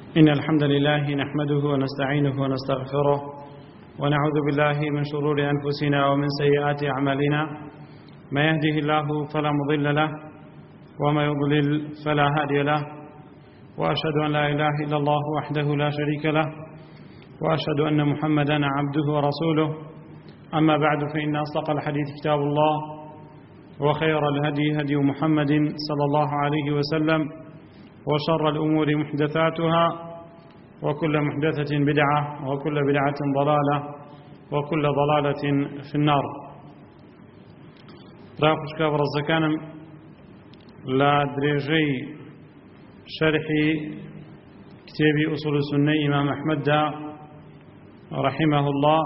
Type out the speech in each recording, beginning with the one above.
إن الحمد لله نحمده ونستعينه ونستغفره ونعوذ بالله من شرور أنفسنا ومن سيئات أعمالنا ما يهده الله فلا مضل له وما يضلل فلا هادي له وأشهد أن لا إله إلا الله وحده لا شريك له وأشهد أن محمدا عبده ورسوله أما بعد فإن أصدق الحديث كتاب الله وخير الهدي هدي محمد صلى الله عليه وسلم وشر الأمور محدثاتها وكل محدثة بدعة وكل بدعة ضلالة وكل ضلالة في النار. راقش كابر الزكان لا دريجي شرح كتاب أصول السنة إمام أحمد رحمه الله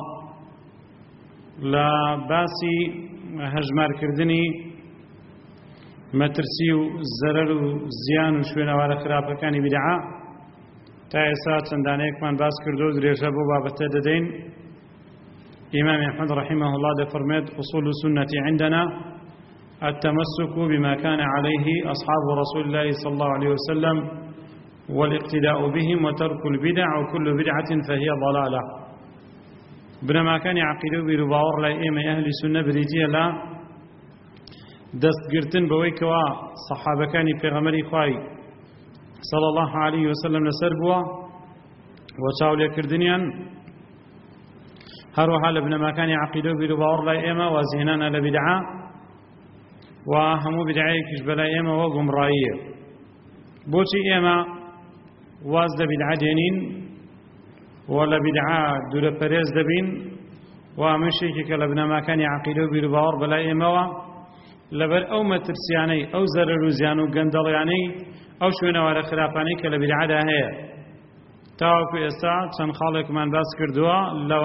لا باسي هجمار كردني مەترسی و زەرەر و زیان و شوێنەوارە خراپەکانی بیدعا تا ئێستا چەندانەیەکمان باس کردو و درێژە بۆ بابەتە دەدەین. إمام أحمد رحمه الله دفرمت أصول السنة عندنا التمسك بما كان عليه أصحاب رسول الله صلى الله عليه وسلم والاقتداء بهم وترك البدع وكل بدعة فهي ضلالة. بنما كان عقيدة برباور لا إيما أهل السنة بريتيا لا دەستگرتن بەوەی کەوا سەحابەکانی پێغەمبەری خوای صلی الله عليه وسلم لەسەر بووە و چاولێکردنیان هەروەها لە بنەماکانی عەقیدە و بیر و باوەڕ لای ئێمە وازهێنانە لە بیدعا و هەموو بیدعەیەکیش بەلای ئێمەوە گومڕاییە. بۆچی ئێمە واز لە بیدعا دێنین و لە بیدعا دوورە پەرێز دەبین و ئەمەشێکی کە لە بنەماکانی عەقیدە و بیر و باوەڕ بەلای ئێمەوە لەبەر ئەو مەترسیانەی ئەو زەرەر و زیان و گەندەڵیانەی ئەو شوێنەوارە خراپانەی کە لە بیدعادا هەیە. تاوەکو ئێستا چەند خاڵێکمان باس کردووە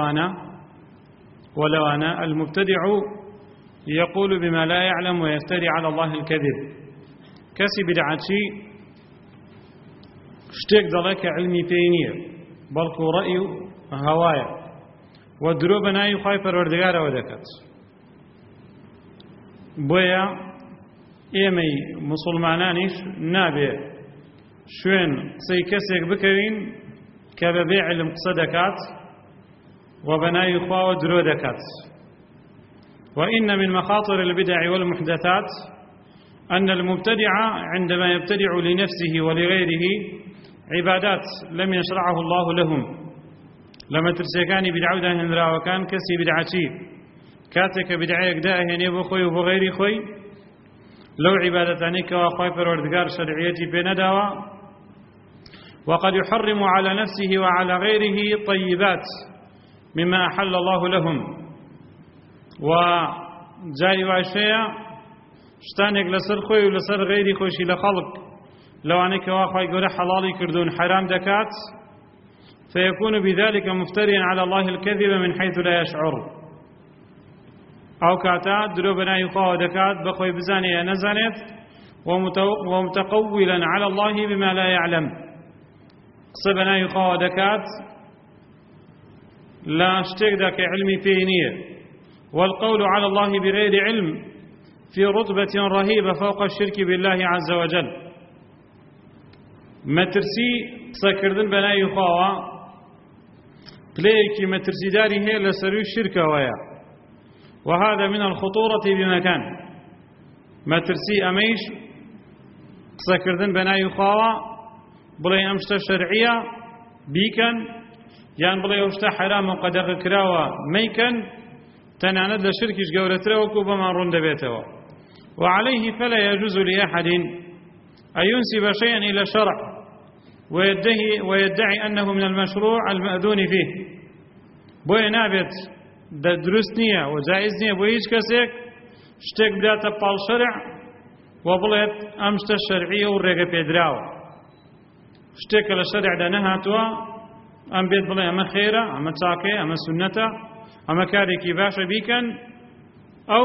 لەوانە المبتدع يقول بما لا يعلم ويفتري على الله الكذب. کەسی بیدعاچی شتێک دەڵێ کە علمی پێی نییە بەڵکو ڕەئی و هەوایە و درۆ بە ناوی خوای پەروەردگارەوە دەکات. بۆیە ئێمەی موسڵمانانیش نابێ شوێن قسەی کەسێک بکەوین کە بەبێ علم قسە دەکات و بە ناوی خواوە درۆ دەکات. وإن من مخاطر البدع والمحدثات أن المبتدع عندما يبتدع لنفسه ولغيره عبادات لم يشرعه الله لهم. لما ترسيكاني بدعو داهن راوكان كسي بدعتي كاتك بدعيك داهني بو خوي وبو غيري خوي لو عبادتاني كوا خوي پروردگار شرعيتي بنداوا وقد يحرم على نفسه وعلى غيره طيبات مما أحل الله لهم. وجاي واشيا شتانك لسر خوي ولسر غيري خوشي لخلق لو أنك كوا خوي قول حلالي كردون حرام دكات فيكون بذلك مفتريا على الله الكذب من حيث لا يشعر. ئەو کاتا درۆ بەناوی خواوە دەکات بەخۆی بزانێ یا نەزانێت ومتقولا على الله بما لا يعلم. قسە بەناوی خواوە دەکات لە شتێکدا کە علمی پێی نییە. والقول على الله بغير علم في رتبة رهيبة فوق الشرك بالله عز وجل. مەترسی قسەکردن بەناوی خواوە پلەیەکی مەترسیداری هەیە لە سەروی شرکەوەیە. وهذا من الخطورة بمكان. ما ترسي أميش قسكردن بناي خواوا بلاي أمشتا شرعية بيكن يعني بلاي أمشتا حرام وقدق كراوا ميكن تناند لشركش قولتره وكوبما رند بيته. وعليه فلا يجوز لأحد أن ينسب شيئا إلى الشرع ويدعي أنه من المشروع المأذون فيه. بوي نابت دروست نییە و جایز نییە بۆ هیچ کەسێک شتێک بداتە پاڵ شەرع و بڵێت ئەم شتە شەرعیە و ڕێگە پێدراوە. شتێکە لە شەرعدا نەهاتووە ئەم بێت بڵێ ئەمە خێرە، ئەمە چاکەیە، ئەمە سونەتە، ئەمە کارێکی باشە بیکەن. أو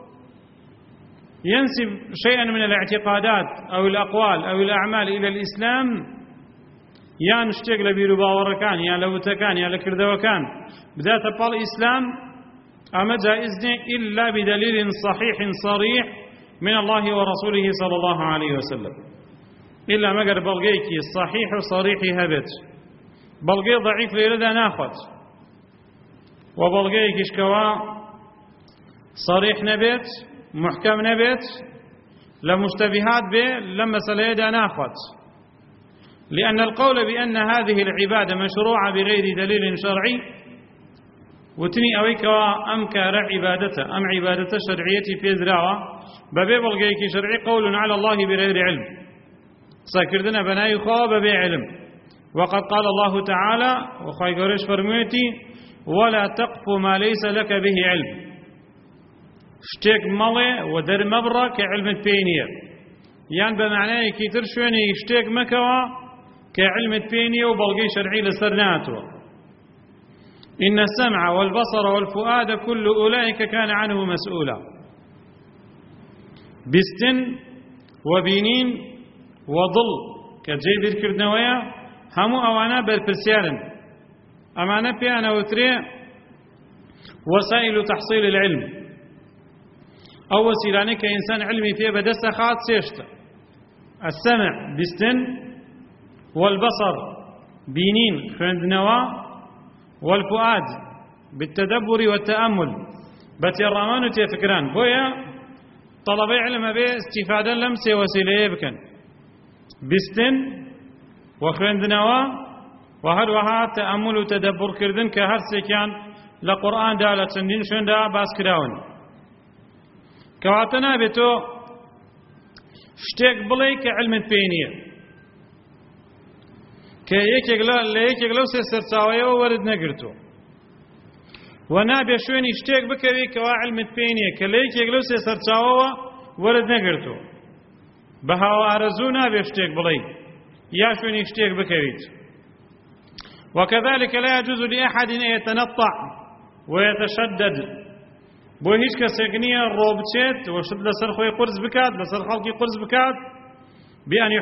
ينسب شيئا من الاعتقادات أو الأقوال أو الأعمال إلى الإسلام یان شتێک لە بیر و باوەڕەکان یان لە وتەکان یان لە کردەوەکان بداتە پاڵ ئیسلام ئەمە جائز نییە إلا بدليل صحيح صريح من الله ورسوله صلى الله عليه وسلم. إلا مقر بلغيكي صحيح وصريحي هبت بلغي ضعيف ليردا ناخد وبلغيكي شكوا صريح نبت محكم نبت لمشتبهات به لما سليدا ناخد لأن القول بأن هذه العبادة مشروعة بغير دليل شرعي وتني أويك أمكار عبادته أم عبادته شرعية في ذراوة ببي بلغيك شرعي قول على الله بغير علم ساكردنا بناي خواب ببي علم وقد قال الله تعالى وخاي قريش فرميتي ولا تقف ما ليس لك به علم شتيك مالي ودر مبرا كعلم البينية يعني بمعنى كي ترشوني شتيك مكوا كعلم البينية وبلغي شرعي لسرناته إن السمع والبصر والفؤاد كل أولئك كان عنه مسؤولا بستن وبينين وضل كجيب الكردنوية همو أوانا بالبرسيارن أمانا بيانا وتري وسائل تحصيل العلم أو وسيلاني كإنسان علمي فيه بدست خاط سيشت السمع بستن والبصر بينين خندنوا والفؤاد بالتدبر والتأمل بتيرمان وتفكران بويا طلبي علم به استفادة لمسة وسيلة بكن بستن وخندنوا وهروها تأمل وتدبر كردن كهرسي كان لقرآن دالة سندين شون دا باس كراون كواتنا بتو شتيك بليك علم البينية كيك لو سرساوية وورد نقرتو ونابي شويني شتيك بكوي كوا علم البينية كليك لو سرساوية ورد نقرتو بهاو أرزو نابي شتيك بلي يا شويني شتيك بكويت وكذلك لا يجوز لأحد أن يتنطع ويتشدد بو هیچ کەسێک نییە ڕۆبچێت وشت لەسەر خۆی قرس بکات لەسەر خەڵکی قرس بکات بأن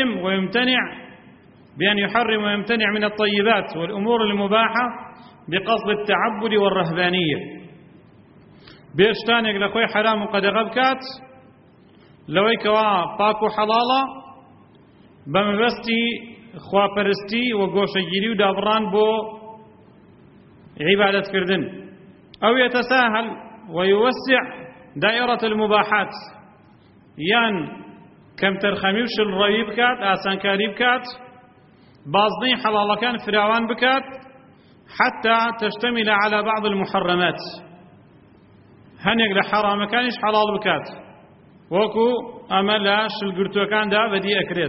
يحرم ويمتنع من الطيبات والأمور المباحة بقصد التعبد والرهبانية بيشتانك لخوي حرام قدغ بكات لويك باكو حلالة بمبستي خواپەرستی وگۆشەگیری و دابڕان بۆ عبادة كردن أو يتساهل ويوسع دائرة المباحات يان كم ترخميوش الرأي بكات آسان كاري بكات بازني حلال كان فراوان بكات حتى تشتمل على بعض المحرمات هنيك لحرام كانش حلال بكات وكو أملاش القرتو كان دا بدي أكريت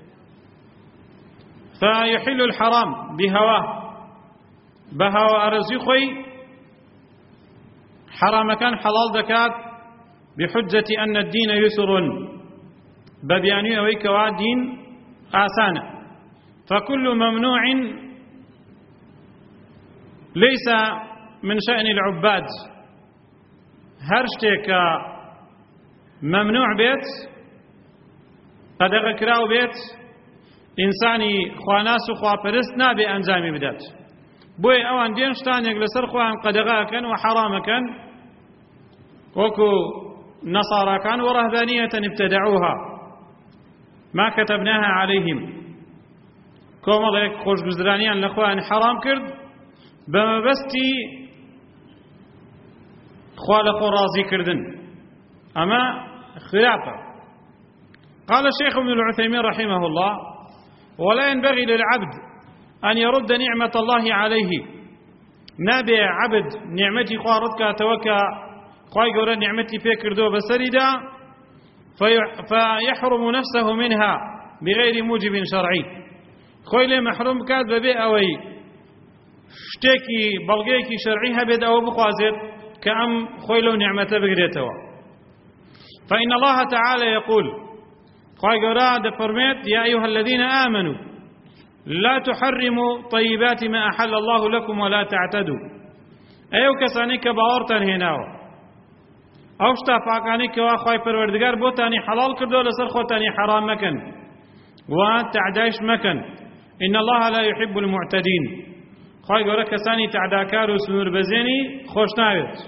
فيحل الحرام بهواه أرزي خوي حرام كان حلال دكات بحجة أن الدين يسر ببياني أويك دين آسانة فكل ممنوع ليس من شأن العباد هرشتك ممنوع بيت قد أغكراو بيت إنساني خواناس وخواپرست نابي أنزامي بدات بوي أوان دين شتانيك لسر خوان قد أغاكن وحرامكن وكو نصارى كان ورهبانية ابتدعوها ما كتبناها عليهم كوما ذلك خوش بزرانيان لخوان حرام كرد بمبستي خوالخو رازي كردن أما خلافة قال الشيخ ابن العثيمين رحمه الله ولا ينبغي للعبد أن يرد نعمة الله عليه نابع عبد نعمتي خواردك توكى خواهي قولا نعمتي فيكر دو بسردا فيحرم نفسه منها بغير موجب شرعي خوي لي محروم كاد ببي أوي شتيكي بلغيكي شرعيها بيد أو بخوازت كأم خوي له نعمته بقريتها فإن الله تعالى يقول خواهي قولا دفرميت يا أيها الذين آمنوا لا تحرموا طيبات ما أحل الله لكم ولا تعتدوا أيو كسانيك باورتان هناو أو شتا فاقانيك واخواي پروردگار بوتاني حلال كردو لسر خوتاني حرام مكن وتعداش مكن إن الله لا يحب المعتدين خواهي قولا كساني تعداكار وسنور بزيني خوش ناويت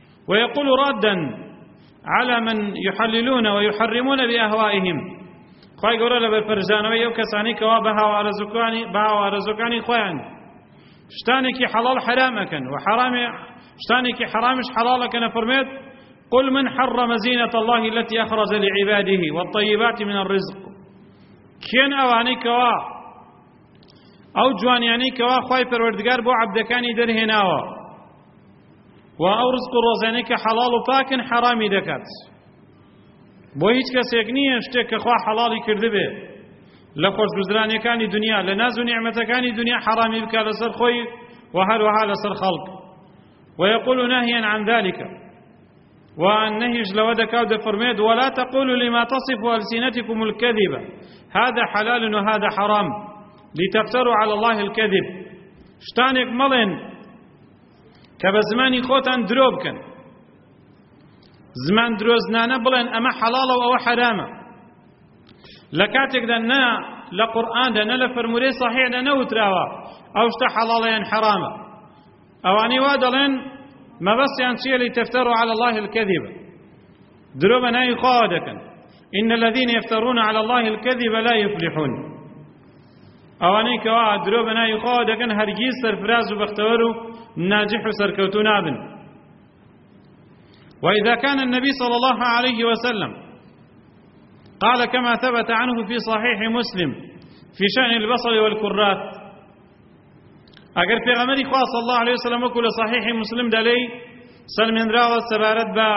ويقول رادا على من يحللون ويحرمون بأهوائهم خوای گەورە لە بەرپەرژانەوەی ئەو کەسانی کەوا بە هاوارەزەکانی خۆیان شتانێکی حەڵاڵ حرامەکەن و شتانێکی حرامش حەڵاڵەکەنە فەرمێت قل من حرم زينة الله التي أخرج لعباده والطيبات من الرزق كين أواني كوا أو جوانياني كوا خواي پروردگار بو عبدكاني درهناوا وأو رزق روزاني كحلال وباكن حرامي دكات بو هیچ کەسێک نییە شتێک کە خوا حەڵاڵی کردبێ لە خۆشگوزرانیەکانی دنیا لە ناز و نیعمەتەکانی دنیا حرامی بکات لەسەر خۆی و هەروەها لەسەر خەڵک ويقول نهيا عن ذلك والنهي لو دكاو فرميد ولا تقولوا لما تصف ألسنتكم الكذب هذا حلال وهذا حرام لتفتروا على الله الكذب شتانك ملين كبزماني خوتان دروبكن زمان دروزنانا بلين أما حلال أو حرام لكاتك دنا لقرآن دنا لفرمولي صحيح دنا وتراوا أو شتا حلالين حراما أواني وادلين ما بس ينشي لتفتروا على الله الكذب دروبنا يخادك إن الذين يفترون على الله الكذب لا يفلحون أواني كوا دروبنا يخادك هرجيز سرفراز وبختوروا ناجح سركوتنا بن وإذا كان النبي صلى الله عليه وسلم قال كما ثبت عنه في صحيح مسلم في شأن البصل والكرات اگر پیغمبری خواه صلی الله علیه وسلم وکل صحیح مسلم دلی سلمین راوت سبارت با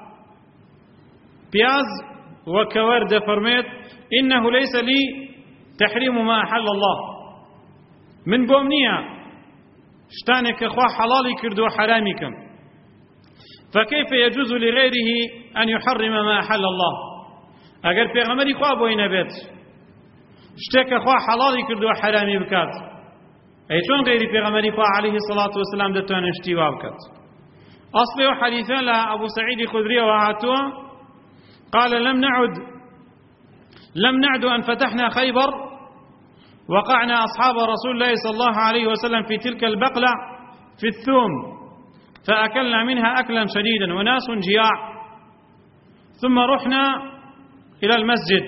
پیاز و کورد فرمید انه ليس لي تحريم ما احل الله من بومنيا شتانك خواه حلالي كردو حرامي كم فكيف يجوز لغيره ان يحرم ما احل الله اگر پیغمبری خواه بوين بيت شتك خواه حلالي كردو حرامي بكات أي شون غير پیغمبر عليه الصلاة والسلام دتوان اشتوا بكت أصله حديثا لأبو سعيد الخدري وعاتوا قال لم نعد أن فتحنا خيبر وقعنا أصحاب رسول الله صلى الله عليه وسلم في تلك البقلة في الثوم فأكلنا منها أكلا شديدا وناس جياع ثم رحنا إلى المسجد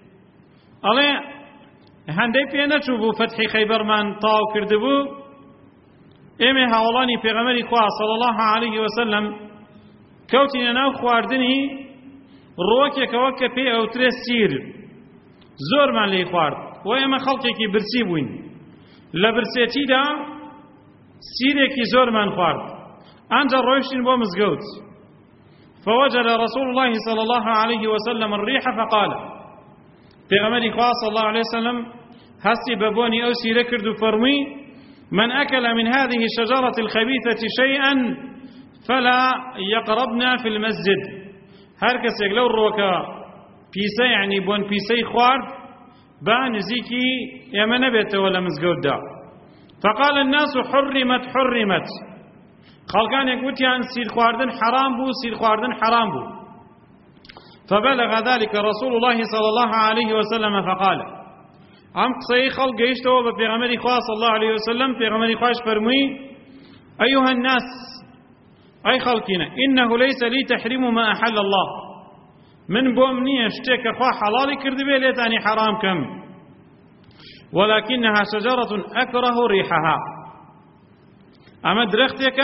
هەندەی پێ نەچوو بوو فەتحی خەیبەرمان تاو کردبوو ئێمە هاوڵانی پێغەمبەری خوا صلی الله عليه وسلم کەوتینە ناو خواردنی ڕۆکێکەوە کە پێ ئەوترێ سیر زۆرمان لێی خوارد و ئێمە خەڵکێکی برسی بووین لە برسێتیدا سیرێکی زۆرمان خوارد ئەنجا ڕۆیشتین بۆ مزگەوت فوجد رسول الله صلى الله عليه وسلم الريح فقال پیغمبری خواه صلی الله علیه وسلم هستی ببونی او سیره کرد و فرمی من اکل من هذه الشجرة الخبيثة شيئا فلا يقربنا في المسجد هر کسی لو روکا پیسه یعنی بون پیسه خوارد با نزیکی یما نبیت ولا مزگود دا فقال الناس حرمت خلقان یکوتیان سیر خواردن حرام بو سیر خواردن حرام بو فبلغ ذلك رسول الله صلى الله عليه وسلم فقال عم قصي خلق يشتوى ببيغمري خواه صلى الله عليه وسلم بيغمري خواهش فرمي أيها الناس أي خلقنا إنه ليس لي تحريم ما أحل الله من بومني اشتك خواه حلالي كردبي ليتاني حرام كم ولكنها شجرة أكره ريحها أما درختك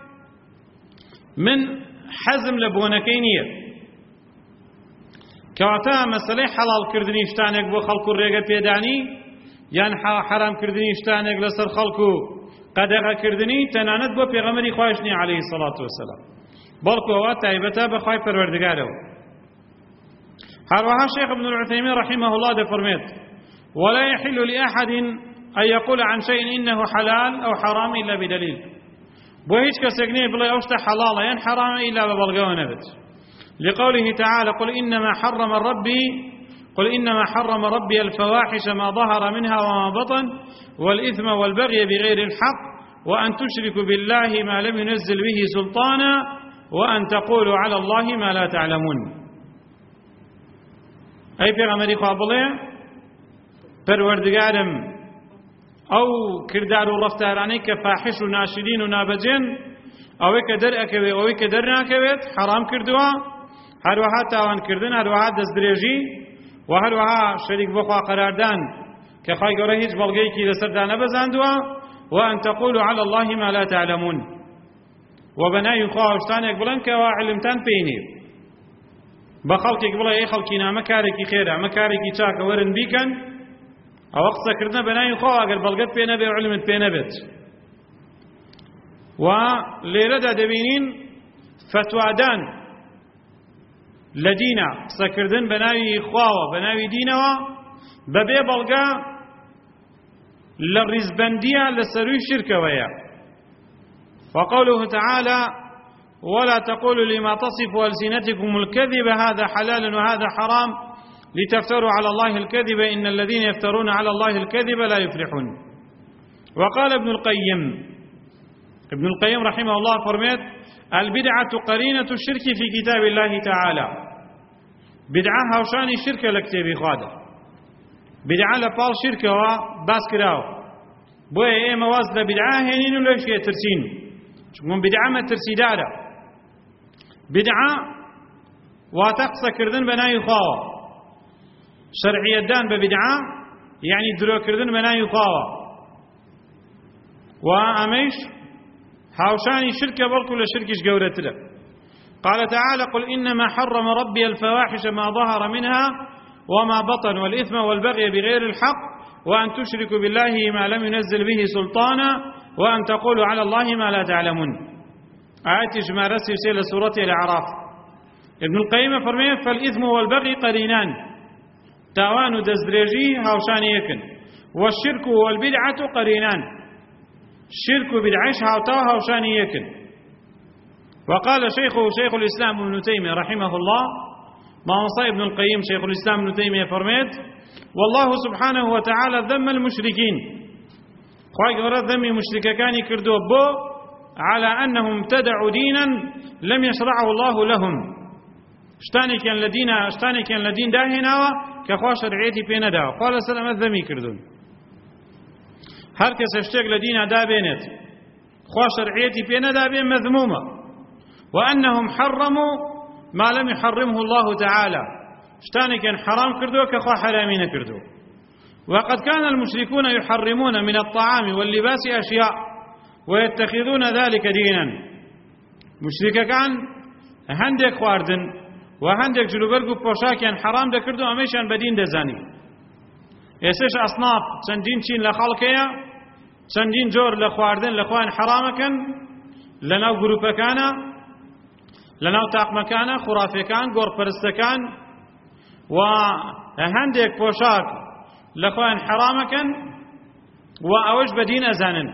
من حزم لبونكينية كواتا مسألة حلال كردني شتانك بو خلقو ريغا بيداني يان حرام كردني شتانك لسر خلقو قدغا كردني تنانت بو پیغمبري خواهشني عليه الصلاة والسلام بلكو واتا ايبتا بخواهي پروردگارو هروها شيخ ابن العثيمين رحمه الله ده فرميت ولا يحل لأحد أن يقول عن شيء إنه حلال أو حرام إلا بدليل بو هيج كسجني بلا يوشتا حلال ين حرام إلا ببلغو نبت لقوله تعالى قل إنما حرم ربي الفواحش ما ظهر منها وما بطن والإثم والبغي بغير الحق وأن تشركوا بالله ما لم ينزل به سلطانا وأن تقولوا على الله ما لا تعلمون أي پیغمبری خواه بڵێ پەروەردگارم ئەو کردار و ڕەفتارانەی کە فاحش و ناشرین و نابەجێن ئەوەی کە دەرئەکەوێت ئەوەی کە دەرناکەوێت حرام کردووە هەروەها تاوانکردن هەروەها دەستدرێژی وهروها شريك بخوا قراردان كخواي گەورە هیچ بەڵگەیەکی لەسەردا نەبەزاندووە وأن تقولوا على الله ما لا تعلمون وبناي خوا شتانێک بڵێن کەوا علمتان پێی نییە بە خەڵکێک بڵێ ئەی خەڵکین ئەمە کارێکی خێرە ئەمە کارێکی چاکە وەرن بیکەن ئەوە قسەکردنە بەناوی خوا ئەگەر بەڵگەت پێ نەبێ و علمت پێ نەبێت و لێرەدا دەبینین فتوادان لە دینە قسەکردن بەناوی خواوە بەناوی دینەوە بەبێ بەڵگە لە ڕیزبەندیە لە سەرووی شرکەوەیە وقوله تعالى ولا تقولوا لما تصف ألسنتكم الكذب هذا حلال وهذا حرام لتفتروا على الله الكذب إن الذين يفترون على الله الكذب لا يفلحون وقال ابن القيم رحمه الله فرميت البدعة قرينة الشرك في كتاب الله تعالى بدعة هوشان الشرك لكتابي خادر بدعة لبال شركة وباس كراو بوي ايه مواز لبدعة هنين وليش يترسين چون بدعة ما ترسي دارة بدعة واتقصى كردن بناي خواوة شرعية دان ببدعة يعني درو كردن بناي خواوة وأميش هاوشاني شركة بلكو لشركش قورة له قال تعالى قل إنما حرم ربي الفواحش ما ظهر منها وما بطن والإثم والبغي بغير الحق وأن تشركوا بالله ما لم ينزل به سلطانا وأن تقولوا على الله ما لا تعلمون آيات جمع رسل سورة الأعراف ابن القيم فرميه فالإثم والبغي قرينان تاوان دزدريجي هاوشاني يكن والشرك والبدعة قرينان الشرك بدعيش هاوتاو هاوشاني يكن وقال شيخ الإسلام ابن تيمية رحمه الله ما وصى ابن القيم شيخ الإسلام ابن تيمية فرميت والله سبحانه وتعالى ذم المشركين خواهي قرأت ذمي مشركة كان يكردوا بو على أنهم ابتدعوا دينا لم يشرعه الله لهم اشتاني كان لدين داهنا كخوا شرعيتي بين دا قال سلام الذمي كردون هر کس اشتاق لدين دا بينت خوا شرعيتي بين دا بين مذمومة وأنهم حرموا ما لم يحرمه الله تعالى اشتاني كان حرام كردو كخوا حرامين كردو وقد كان المشركون يحرمون من الطعام واللباس أشياء ويتخذون ذلك دينا مشركة كان هندك خواردن وهندك جلوبرق بوشاكيان حرام دا كردو أميشان بدين دزاني يسيش أصناف چندين چين لخلقيا چندين جور لخواردن لخوان حرامكن لناو گروپكانا لناو تاقمكانا خرافكان گور پرستكان وهندك بوشاك لخوان حرامكن وأوش بدين أزانن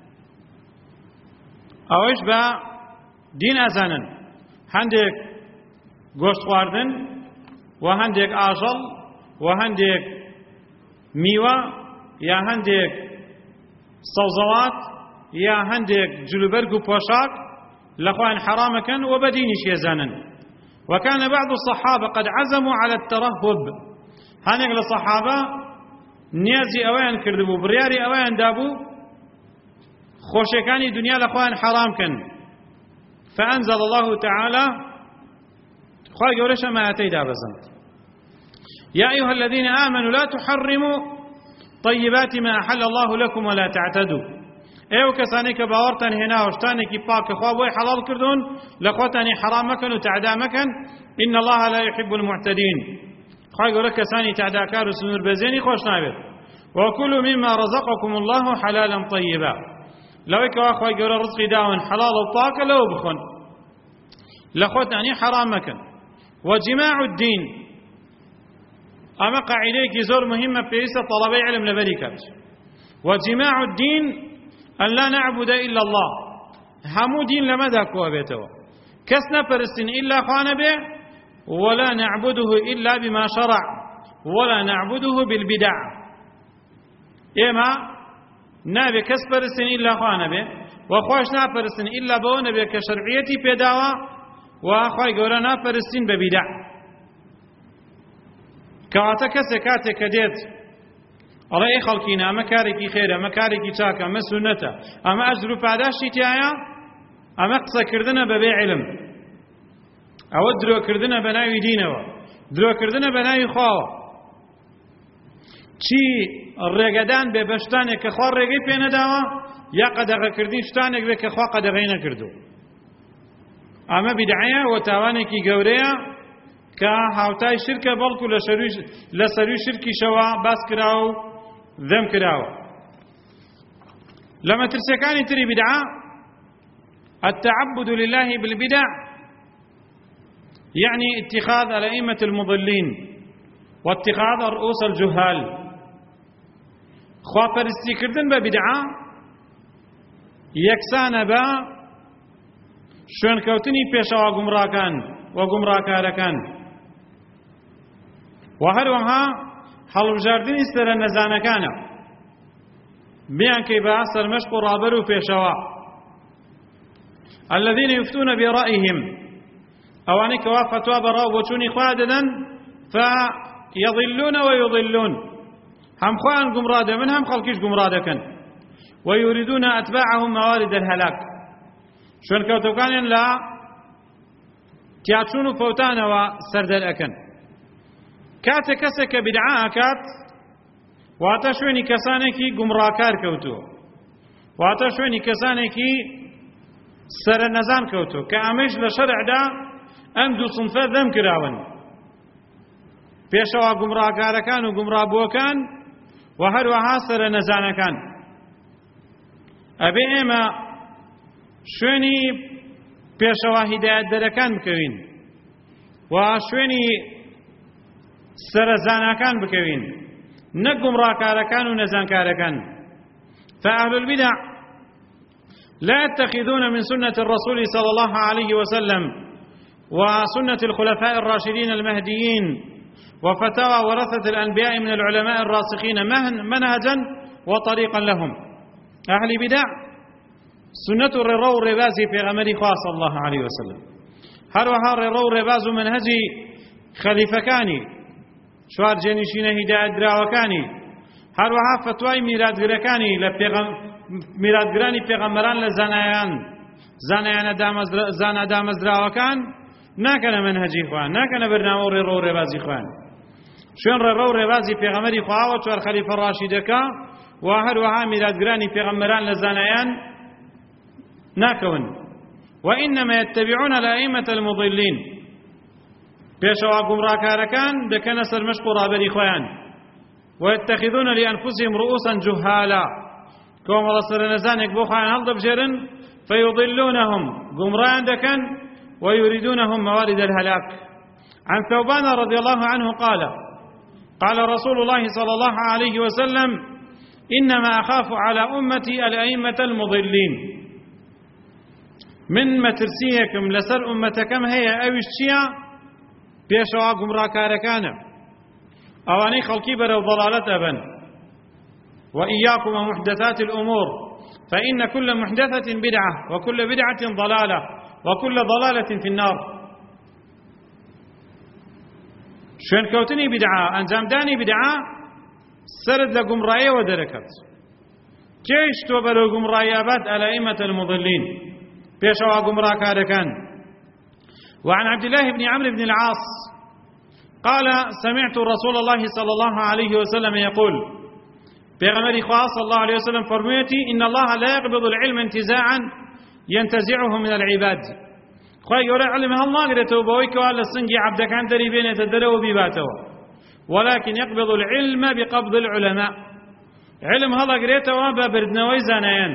أوش بدين أزانن هندك گوشت خواردن وهندك آجل وهندك میوە یا هەندێک سەوزەوات یا هەندێک جلوبەرگ و پۆشاک لەخوایان حرامەکەن و بەدینیش ێزانن وكان بعض الصحابة قد عزموا على الترهب هەندێک لە سەحابە نیازی ئەوەیان کردبوو بڕیاری ئەوەیان دابوو خۆشیەکانی دنیا لەخوایان حرامکەن فأنزل الله تعالى خوای گەورەش ئەم ئاەتەی دابەزند يا أيها الذين آمنوا لا تحرموا طيبات ما أحل الله لكم ولا تعتدوا ايو كساني كباورتان هنا وشتاني كي باك خوابوي حلال كردون لخوتاني حرام مكن وتعدا مكن إن الله لا يحب المعتدين خواهي قولك كساني تعدا كارو سنور بزيني خوش نابت وكلوا مما رزقكم الله حلالا طيبا لو يكوا خواهي قول رزقي داون حلال وطاك لو بخن لخوتاني حرام مكن وجماع الدين أما قاعدة زور مهمة بيسة طلبي علم لبركات وجماع الدين أن لا نعبد إلا الله همو دين لما ذاكوا بيتوا كسنا فرسن إلا خان به ولا نعبده إلا بما شرع ولا نعبده بالبدع إما نابي كس فرسن إلا خان به وخواش نافرسن إلا بو نبي كشرعيتي بيداوا وخواي قولا نافرسن ببدع كواتا كسي كاتي كديت الله اي خلقينا اما كاريكي خير اما كاريكي چاك اما سنتا اما اجر پاداشي تيايا اما قصة كردنا ببي علم او درو كردنا بناوي دينوا درو كردنا بناوي خواوا چی ڕێگەدان بێ بە شتانێک کە خوا ڕێگەی پێ نەداوە یا قەدەغەکردنی شتانێک بێ کە خوا قەدەغەی نەکردو. ئەمە بیدعەیە و تاوانێکی گەورەیە کە هاوتای شرکە، بەڵکو لە سەروی شرکیشەوە باس کراوە و ذەم کراوە. لە مەترسیەکانی تری بیدعە التعبد لله بالبدع يعني اتخاذ الأئمة المضلين واتخاذ رؤوس الجهال. خوا پەرستی کردن بە بیدعە یەکسانە بە شوێنکەوتنی پێشەوا گومڕاکان و گومڕاکارەکان و هەروەها هەڵبژاردنی سەرە نەزانەکانە بیان کەی بە سەرمەشق و ڕابەر و پێشەوا. الذين يفتون برأيهم ئەوانەی کەوا فتوا بەڕاو بۆچوونی خوا دەدەن فيضلون ويضلون، هم خوان گمڕا دەبن هم خەڵکیش گومڕا دەکەن. ويريدون أتباعهم موارد الهلاك، شوێنکەوتەکانیان لە تیاچوون و فەوتانەوە سەردەرئەکەن. کاتێک کەسێک کە بیدعە ئەکات واتە شوێنی کەسانێکی گومڕاکار کەوتووە، واتە شوێنی کەسانێکی سەرە نەزان کەوتووە کە ئەمەش لە شەرعدا ئەم دوو سنفە ذەم کراون، پێشەوا گومڕاکارەکان و گومڕابووەکان و هەروەها سەرە نەزانەکان. ئەبێ ئێمە شوێنی پێشەوا هیدایەتدەرەکان بکەوین و شوێنی سەرەزانەکان بکەوین، نەک گومڕاکارەکان و نەزانکارەکان. فأهل البدع لا يتخذون من سنة الرسول صلى الله عليه وسلم وسنة الخلفاء الراشدين المهديين وفتاوى ورثة الأنبياء من العلماء الراسخين منهجا وطريقا لهم. أهل بدع سنة الرو ربازي في غمر خاص الله عليه وسلم، هروها الرو رباز منهجي خليفة كاني شوار جنشين هداية دراوكاني، هروها فتواي ميراد غركاني ميراد غراني پیغمبران لزانایان زانا دامز دراوكان ناكنا منهجي خوان، ناكنا برنامو رو ربازي خوان. شوين رو ربازي پیغمبري خواه وچوار خليفة راشدكا وهروها ميراد غراني پیغمبران لزانایان ناكون، وإنما يتبعون الأئمة المضلين، پێشەوا گومڕاکارەکان دەکەنە سەرمەشق و ڕابەری خۆیان. ويتخذون لأنفسهم رؤوسا جهالا، کۆمەڵە سەرنەزانێک بۆ خۆیان هەڵدەبژێرن فيضلونهم گومڕایان دەکەن ويريدونهم موارد الهلاك. عن ثوبان رضي الله عنه قال رسول الله صلى الله عليه وسلم إنما أخاف على أمتي الأئمة المضلين. من مترسيكم لسر أمتكم هي أوش شيئا پێشەوا گومڕاکارەکانە ئەوانەی خەڵکی بەرەو ضەلالەت ئەبەن. وإياكم ومحدثات الأمور فإن كل محدثة بدعة وكل بدعة ضلالة وكل ضلالة في النار. شوێنکەوتنی بدعة ئەنجامدانی بدعة سرد لە گومڕاییەوە دەرەکەت. کێش تۆ بەرەو گومڕاییابات الأئمة المضلين پێشەوا گومڕاکارەکان. وعن عبد الله بن عمرو بن العاص قال سمعت رسول الله صلى الله عليه وسلم يقول پیغمبر خاص صلى الله عليه وسلم فرميتي إن الله لا يقبض العلم انتزاعا ينتزعه من العباد. خواه يقول علم الله قرأته بويك وعلى السنجي عبد كان دري بين يتدلو بباته، ولكن يقبض العلم بقبض العلماء. علم هلا قرأته وببردنوي زانيان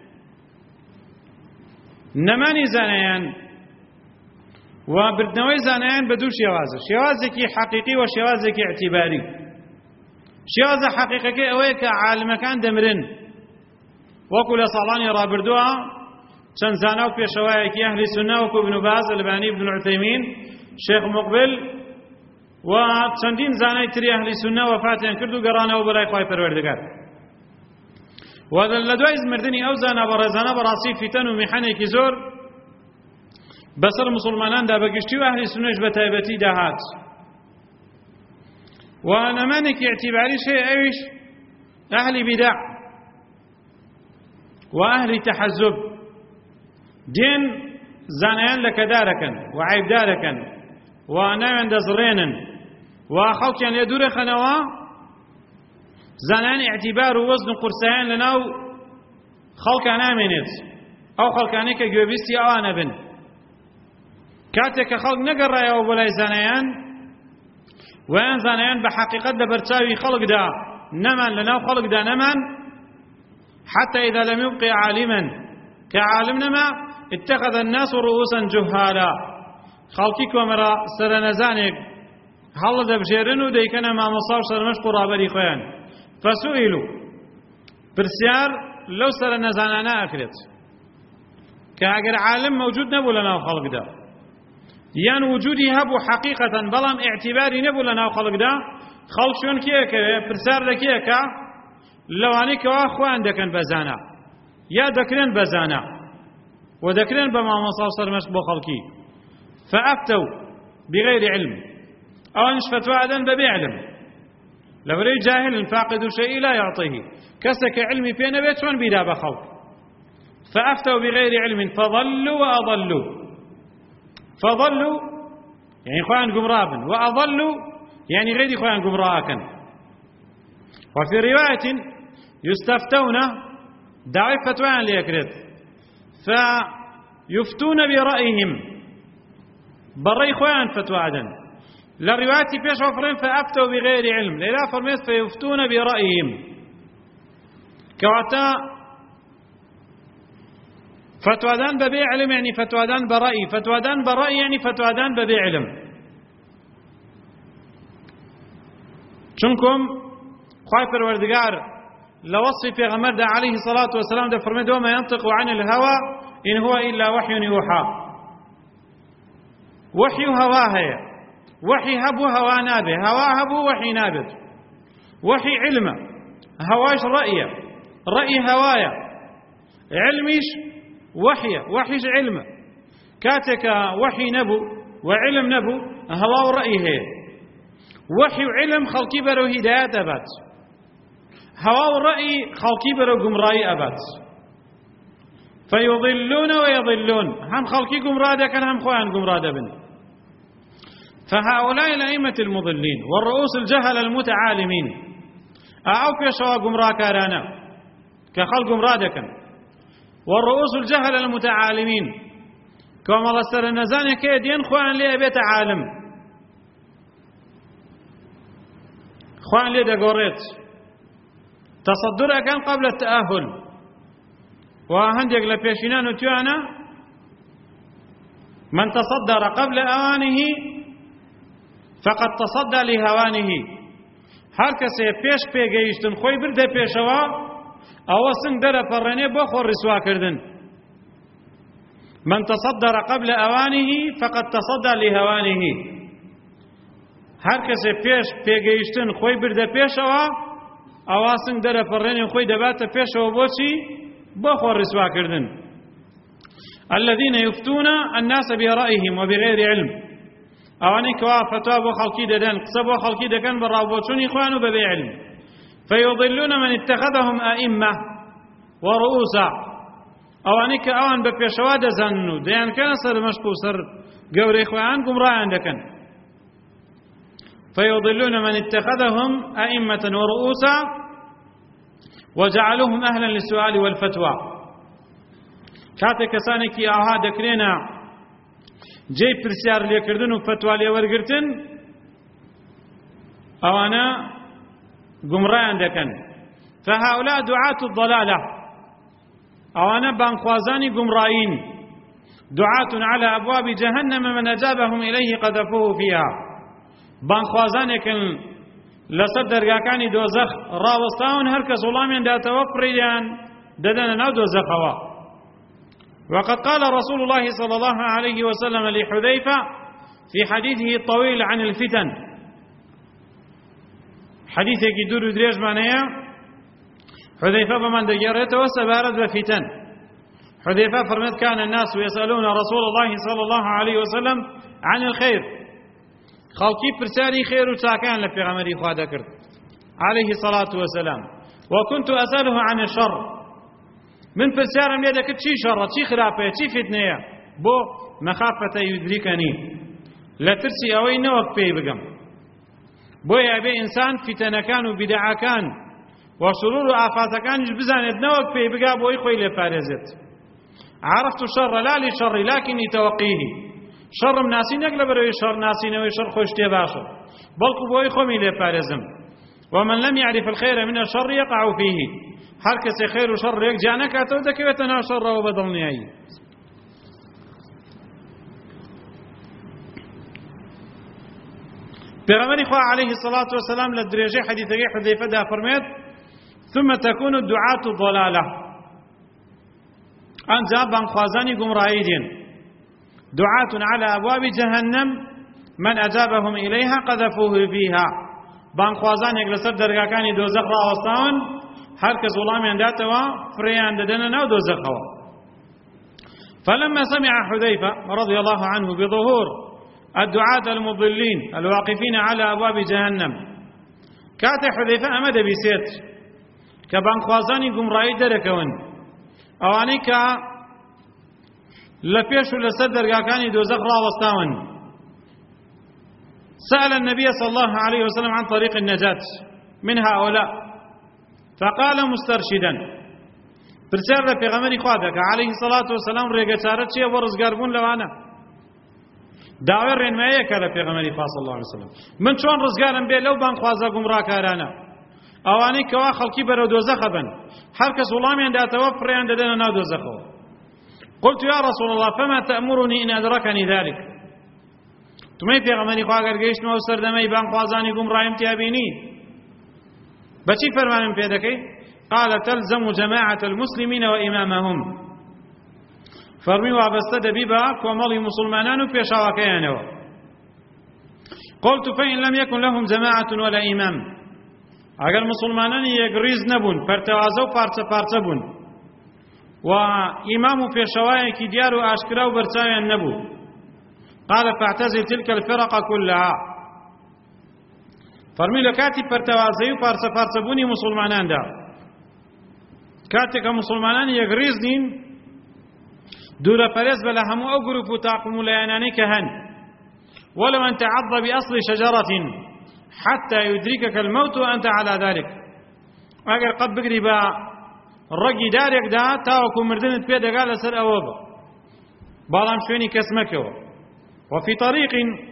نماني زانيان وبردنوي زانيان بدو شوازه، شوازكي حقيقي وشوازكي اعتباري. شوازه حقيقي اويك عالم كان دمرن وكل صالاني رابردوها چەند زانە و پێشەوایەکی ئەهلی سونە وەکو ابن باز، البانی، ابن عثەیمین، شێخ مقبل و چەندین زانای تری ئەهلی سونە وەفاتیان کرد و گەڕانەوە بەلای خوای پەروەردگار. و لە دوای مردنی ئەو زانە بەڕێزانە بەڕاستی فیتەن و میحەنێکی زۆر بەسەر موسڵماناندا بەگشتی و ئەهلی سونەش بە تایبەتی داهات. و نەمانێکی اعتیباریش هەیە ئەویش ئەهلی بیدع و ئەهلی تەحەزب دێن زانایان لەکەدارەکەن و عیبدارەکەن و ناوێن دەزڕێنن و خەڵکیان لێ دوورەخەنەوە زانان اعتیبار و وەزن و قورسایان لەناو خەڵکان نامێنێت ئەو خەڵکانەی کە گوێبیستی ئەوانە بن کاتێک کە خەڵک نەگەڕایەوە بۆ لای زانایان ویان زانایان بە حەقیقەت لە بەرچاوی خەڵکدا نەمان لەناو خەڵکدا نەمان حتى إذا لم يبق عالما كعالم نما اتخذ الناس رؤوسا جهالا خەڵکی کۆمەرە سەرەنەزانێک هەڵ دەبژێرن و دەیکەنە مامۆستا و سەرمەشق و ڕابەری خۆیان فسئلوا پرسیار لەو سەرەنەزانانە ئەکرێت کە ئەگەر عالم موجود نەبوو لەناو خەڵکدا یان وجودی هەبوو حەقیقەتەن بەڵام ئیعتیباری نەبوو لەناو خەڵکدا خەڵک شوێن کێیەکەوێ پرسیار لە کێیەکە لەوانەی کەوا خۆیان دەکەن بە زانا یا دەکرێن بە زانا و دەکرێن بە مامۆستا و سەرمەشق بۆ خەڵکی فأفتوا بغير علم ئەوانش فتوا ئەدەن بەبێ علم لەبەرەوەی جاهل فاقد شيء لا يعطيه کەسێک علمی پێ نەبێت چۆن بیدا بە خەڵک فأفتوا بغير علم فضلوا وأضلوا فضلوا يعني خۆیان گومڕا بن وأضلوا يعني غيري خۆیان گومڕاکەن وفي رواية يستفتون داعي فتوان ليكرت فيفتون برأيهم برأي خوان فتوى عدن لرواية بيش وفرين فأفتوا بغير علم لا فرميت فيفتون برأيهم كواتا فتوادان ببي علم يعني فتوادان برأي فتوادان برأي يعني فتوادان ببي علم چونكم خواهي پروردگار لوصف پیغمبر ده عليه الصلاة والسلام ده فرمید وما ينطق عن الهوى إن هو إلا وحي يوحى وحي هواها وحي هبو هوا نابه هوا هبو وحي نابه وحي علمه هواش رأيه رأي هوايا علميش وحيه وحيش علمه كاتك وحي نبو وعلم نبو هوا ورأيه وحي وعلم خلقي برو هدايات أبات هوا ورأي خلقي برو قمرائي أبات فيضلون ويضلون هم خلقي قمرادة كان هم خوان قمرادة بن فهؤلاء الأئمة المضلين والرؤوس الجهل المتعالمين أعوك يشوى قمرا كارانا كخلق قمرادة كان والرؤوس الجهل المتعالمين كما الله سر النزان كيدين خوان لي أبيت عالم خوان لي دقوريت تصدر كان قبل التأهل وهندق لبيشنان وتيانا من تصدر قبل أوانه فقد تصدى لهوانه هر کسی پیش پیگەیشتن خۆی بردە پێشەوە ئەوە سنگ دەرەپەڕێنێ بۆ خۆ ڕیسوا کردن من تصدر قبل أوانه فقد تصدى لهوانه هر کسی پیش پیگەیشتن خۆی بردە پێشەوە ئەوە سنگ دەرەپەڕێنێ خۆی دەباتە پێشەوە بۆچی بۆ خۆ ڕیسوا کردن الذين يفتون الناس برأيهم وبغير علم ئەوانەی کەوا فتوا بۆ خەڵکی دەدەن قسە بۆ خەڵکی دەکەن بە ڕاوبۆچوونی خۆیان و بەبێ علم فيضلون من اتخذهم أئمة ورؤوسا ئەوانەی کە ئەوان بە پێشەوا دەزانن و دەیانکەنە سەر مەشق و سەر گەورەی خۆیان گومڕایان دەکەن فيضلون من اتخذهم أئمة ورؤوسا وجعلوهم أهلا للسؤال والفتوى کاتێک کەسانێکی ئاها دەکرێنە جێی پرسیار لێکردن و فتوا لێوەرگرتن ئەوانە گومڕایان دەکەن فهؤلاء دعاة الضلالة ئەوانە بانخوازانی گومڕاین دعاة على أبواب جهنم من أجابهم إليه قذفوه فيها بانخوازانێکن لەسەر دەرگاکانی دۆزەخ ڕاوەستاون هەر کەس وەڵامیان داتەوە پڕیان دەدەنە ناو دۆزەخەوە وقد قال رسول الله صلى الله عليه وسلم لحذيفة في حديثه الطويل عن الفتن حديثه يدور دريج معناه حذيفة بمن دجرته وسبارت بفتن حذيفة فرمت كان الناس يسألون رسول الله صلى الله عليه وسلم عن الخير خلقي برسالي خير وتاكان لبيغمري خوا ذكرت عليه الصلاة والسلام وكنت أسأله عن الشر من برسالم ليدك تشي شر تشي خلافة تشي فتنة بو مخافة يدركني لا ترسي أوي نوك بي بقم بو يا بي إنسان فتنة كان وبدعا كان وشرور آفاتكانش بزانت نوك في بقى بوي خوي لفارزت. عرفت الشر لا لشر لكني توقيه شر ناسي نقل بروي شر ناسي نوي شر خوش تباشر بل بوي خوي لفارزم. ومن لم يعرف الخير من الشر يقع فيه هر کس خير وشر يكجانك أتودك وتنا شر وبدلني أي. پیغمبر خدا عليه الصلاة والسلام للدرجة حديث حذيفة ده فرميت ثم تكون الدعاة ضلالة أنجا بانخوازاني قمرائيدين دعاة على أبواب جهنم من أجابهم إليها قذفوه فيها بانخوازاني يقلسر درقاكاني دوزخ راوستاون هر کس غلاميان داتوا فريان ددنا و دوزخوا. فلما سمع حذيفة رضي الله عنه بظهور الدعاة المضلين الواقفين على أبواب جهنم كات حذيفة أمد بسيت كبانخوازاني قمرائي دركون أواني كا لفيش لسدر كاني دوزخ راوستاون سأل النبي صلى الله عليه وسلم عن طريق النجاة من هؤلاء فقال مسترشدا برسالة في غمري خوادك عليه الصلاة والسلام ريقا شارتشي ورزقاربون لوانا داوي رينماية كلا في غمري صلى الله عليه وسلم من شون رزقارن بي لو بان خوازا قمرا كارانا اواني كوا خلقي برو دوزخ بن حركة سلامي عند اتوفر عند دنا ناو دوزخو. قلت يا رسول الله فما تأمرني إن أدركني ذلك تمي في غمري خوادك قيش نو سردمي بان خوازاني قمرا امتيابيني بشي فرمان في ذلك قال تلزم جماعة المسلمين وإمامهم فرمي وابستد ببا ومالي مسلمانان في شواكيانه. قلت فإن لم يكن لهم جماعة ولا إمام اگر مسلمانان يقريز نبون فرتوازو پارچه بون و إمام في شواكي ديار وآشكرا وبرساويا نبو قال فاعتزل تلك الفرق كلها فرمي لكاتي فرتوازي وپارچه بوني مسلمانان دا كاتك مسلمانان يقريز نين دولة فرز بلا همو أو قروب تاقم لياناني كهن ولو أن تعض بأصل شجرة حتى يدركك الموت وأنت على ذلك أقر قد بقري با الرقي دارك دا تاوكو مردنت بيدا قال سر أوبا بالام شويني كسمكوا. وفي طريق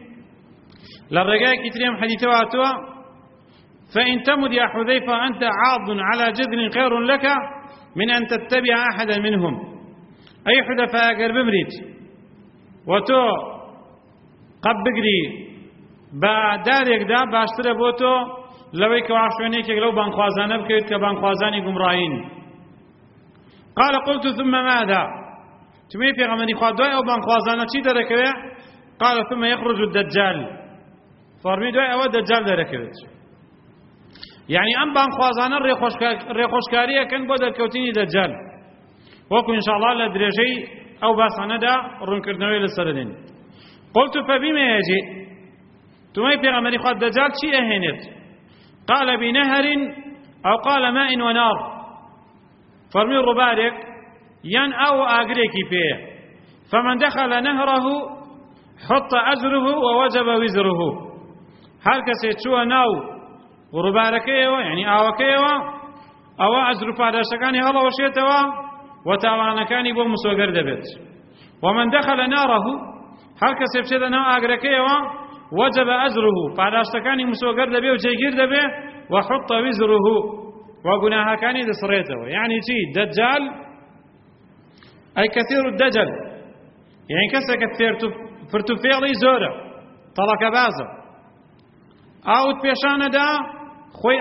للرقاء كتريم حديثة واتوا فإن تمد يا حذيفة أنت عاض على جذر خير لك من أن تتبع أحدا منهم أي حدفاء قرب مريت وتو قد بقري بادارك دا باشتر بوتو لويك وعشوينيك لو بانخوازان بكيت كبانخوازاني قمرائين. قال قلت ثم ماذا تمي في غمني خوادوي أو بانخوازانا چي دركوه قال ثم يخرج الدجال فرمي دوي أو الدجال دركوه يعني أم بانخوازانا ريخوشكارية كان بودر كوتيني دجال وكو إن شاء الله لدرجي أو باسانا دا رنكرنوي للسردين. قلت فبما يجي تمي في غمري خواد دجال شيء أهنت قال بنهر أو قال ماء ونار فرمي الربارك ين أو أغريكي فيه فمن دخل نهره حط أجره ووجب وزره هل كسيتشوى ناو ورباركيوه يعني آوكيوه أو أجر فاداشكاني هلا وشيتوا وتاوانكاني بو مسوغر دبت. ومن دخل ناره هل كسيتشوى ناو أغريكيوه وجب أجره فاداشكاني مسوغر دبي وجيجير دبي وحط وزره وقناها كان دسريته يعني شيء دجال أي كثير الدجل يعني كسر كثير فرتفيلي زورة طلق بازة أو تبيشان دا خوي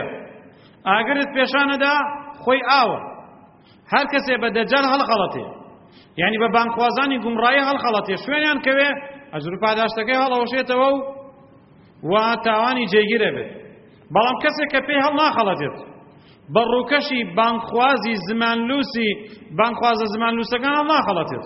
آقرة تبيشان دا خوي آوة هل كسر بدجال هالخلطي يعني ببانخوازاني قمرائي هالخلطي شوين يعني كوي أجر فاداشتكي هلا وشيته وتاواني جيجير بي بلام كسر كبي هالنا خلطيت بروكشي بانخوازي زمان لوسي بانخواز زمان لوسي كان الله خلطيت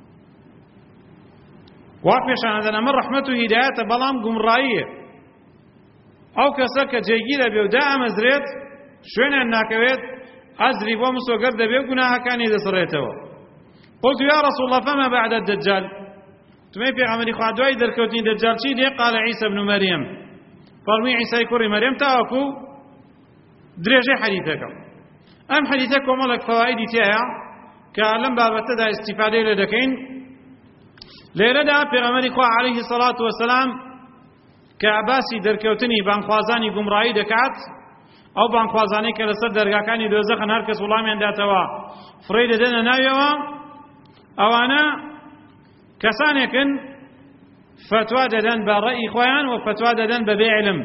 وافيشان هذا من رحمته هدايته بلام قمرائيه او كسك جيجيره بيو دائما زريت شوين الناكويت ازري ومسو قرد بيو قناها كان يدسريته. قلت يا رسول الله فما بعد الدجال تمي في عمري خوادوي دركوتين دجال شي دي قال عيسى ابن مريم فرمي عيسى كوري مريم تاكو درێژەی حەدیثەکە ئەم حەدیثە کۆمەڵێک فەوائیدی تێیە کە لەم بابەتەدا ئیستیفادەی لێ دەکەین لێرەدا پێغەمبەری خوا عەلەیهی سەڵات وەسەلام کە باسی دەرکەوتنی بانخوازانی گومڕایی دەکات ئەو بانخوازانەی کە لەسەر دەرگاکانی دۆزەخن هەر کەس وەڵامیان داتەوە فڕێی دەدەنە ناویەوە ئەوانە کەسانێکن فتوا دەدەن بە ڕەئی خۆیان و فتوا دەدەن بە بێ عیلم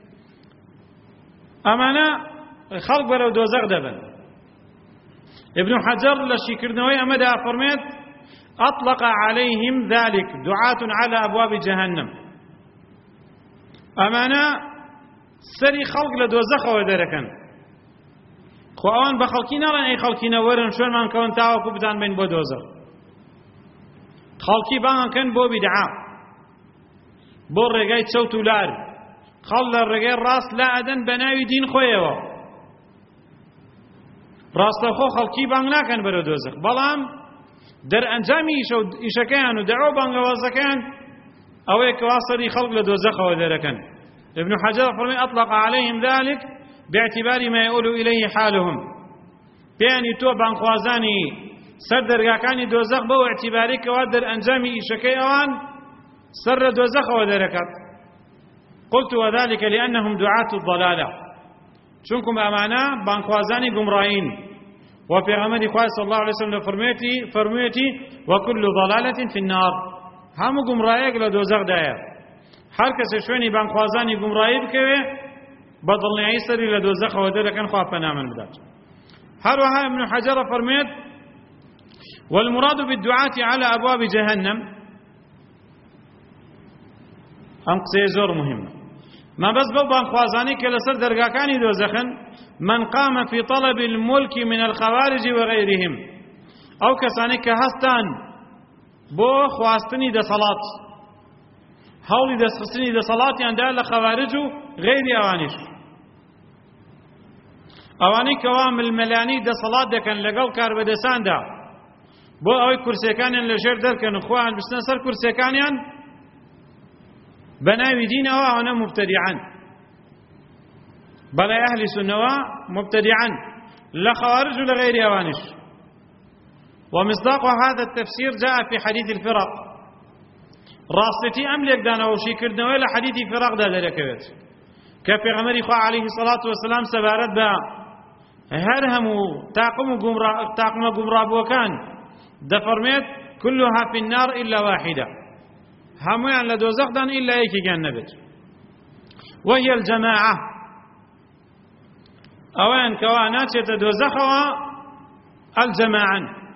ئەمانە خەڵک بەرەو دۆزەخ دەبن ابن حجر لە شیکردنەوەی ئەمەدا فەرمێت أطلق عليهم ذلك دعاة على أبواب جهنم ئەمانە سەری خەڵک لە دۆزەخەوە دەرەکەن خۆ ئەوان بە خەڵکی ناڵێن ئەی خەڵکینە وەرن شوێنمان کەون تاوەکو بدان بین بۆ دۆزەخ خەڵکی بانگەکەن بۆ بیدعا بۆ ڕێگای چەوت و لار خەڵ لە ڕێگای ڕاست لا ئەدەن بە ناوی دین خۆیەوە ڕاستەخۆ خەڵکی بانگ ناکەن بەرەو دۆزەخ بەڵام دەرئەنجامی ئیشەکەیان و دەعوە بانگەوازەکەیان ئەوەیە کەوا سەری خەڵک لە دۆزەخەوە دەرەکەن ابن حجر فرمي أطلق عليهم ذلك باعتبار ما يقول إليه حالهم بياني تو بانخوازاني سر درگاکانی دۆزەخ بەو اعتباری کەوا دەرئەنجامی ئیشەکەی ئەوان سەر لە دۆزەخەوە دەرەکات قلت وذلك لأنهم دعاة الضلالة چونكم أمانا بانخوازاني گمڕاین و پێغەمبەری خوا صلی الله عليه وسلم فرموویەتی وكل ضلالة في النار هەموو گومڕایەک لە دۆزەخدایە هەر کەسێ شوێنی بانخوازانی گومڕایی بکەوێ بە دڵنیایی سەری لە دۆزەخەوە دەرەکەن خوا پەنامان بدات هەروەها ابن حجر فەرمێت والمراد بالدعاة على أبواب جهنم ئەم قسەیە زۆر مهمە ما بەس بەو بانخوازانی کە لەسەر دەرگاکانی دۆزەخن من قام في طلب الملك من الخوارج وغيرهم ئەو کەسانی کە هەستان بۆ خواستنی دەسەڵات هەوڵی دەستخستنی دەسەڵاتیاندا لە خەوارج و غەیری ئەوانیش ئەوانەی کەوا ململانی دەسەڵات دەکەن لەگەڵ کاربەدەستاندا بۆ ئەوەی کورسیەکانیان لەژێر دەرکەن و خۆیان بستنە سەر کورسیەکانیان بە ناوی دینەوە ئەوانە مبتەدیعن بەڵای ئەهلی سونەوە مبتەدیعن لە خەوارج و لە غەیری ئەوانیش ومصداق هذا التفسير جاء في حديث الفرق راستي أملك دانا وشيكردنا ولا حديث فرق دا دركوت كبيغمبري خو عليه الصلاة والسلام سبارت با هرهم طاقم قمراب وكان دفرميت كلها في النار إلا واحدة هميان لدوزخ دان إلا يكي جنبت وهي الجماعة أوان كوانات يتدوزخوا الجماعة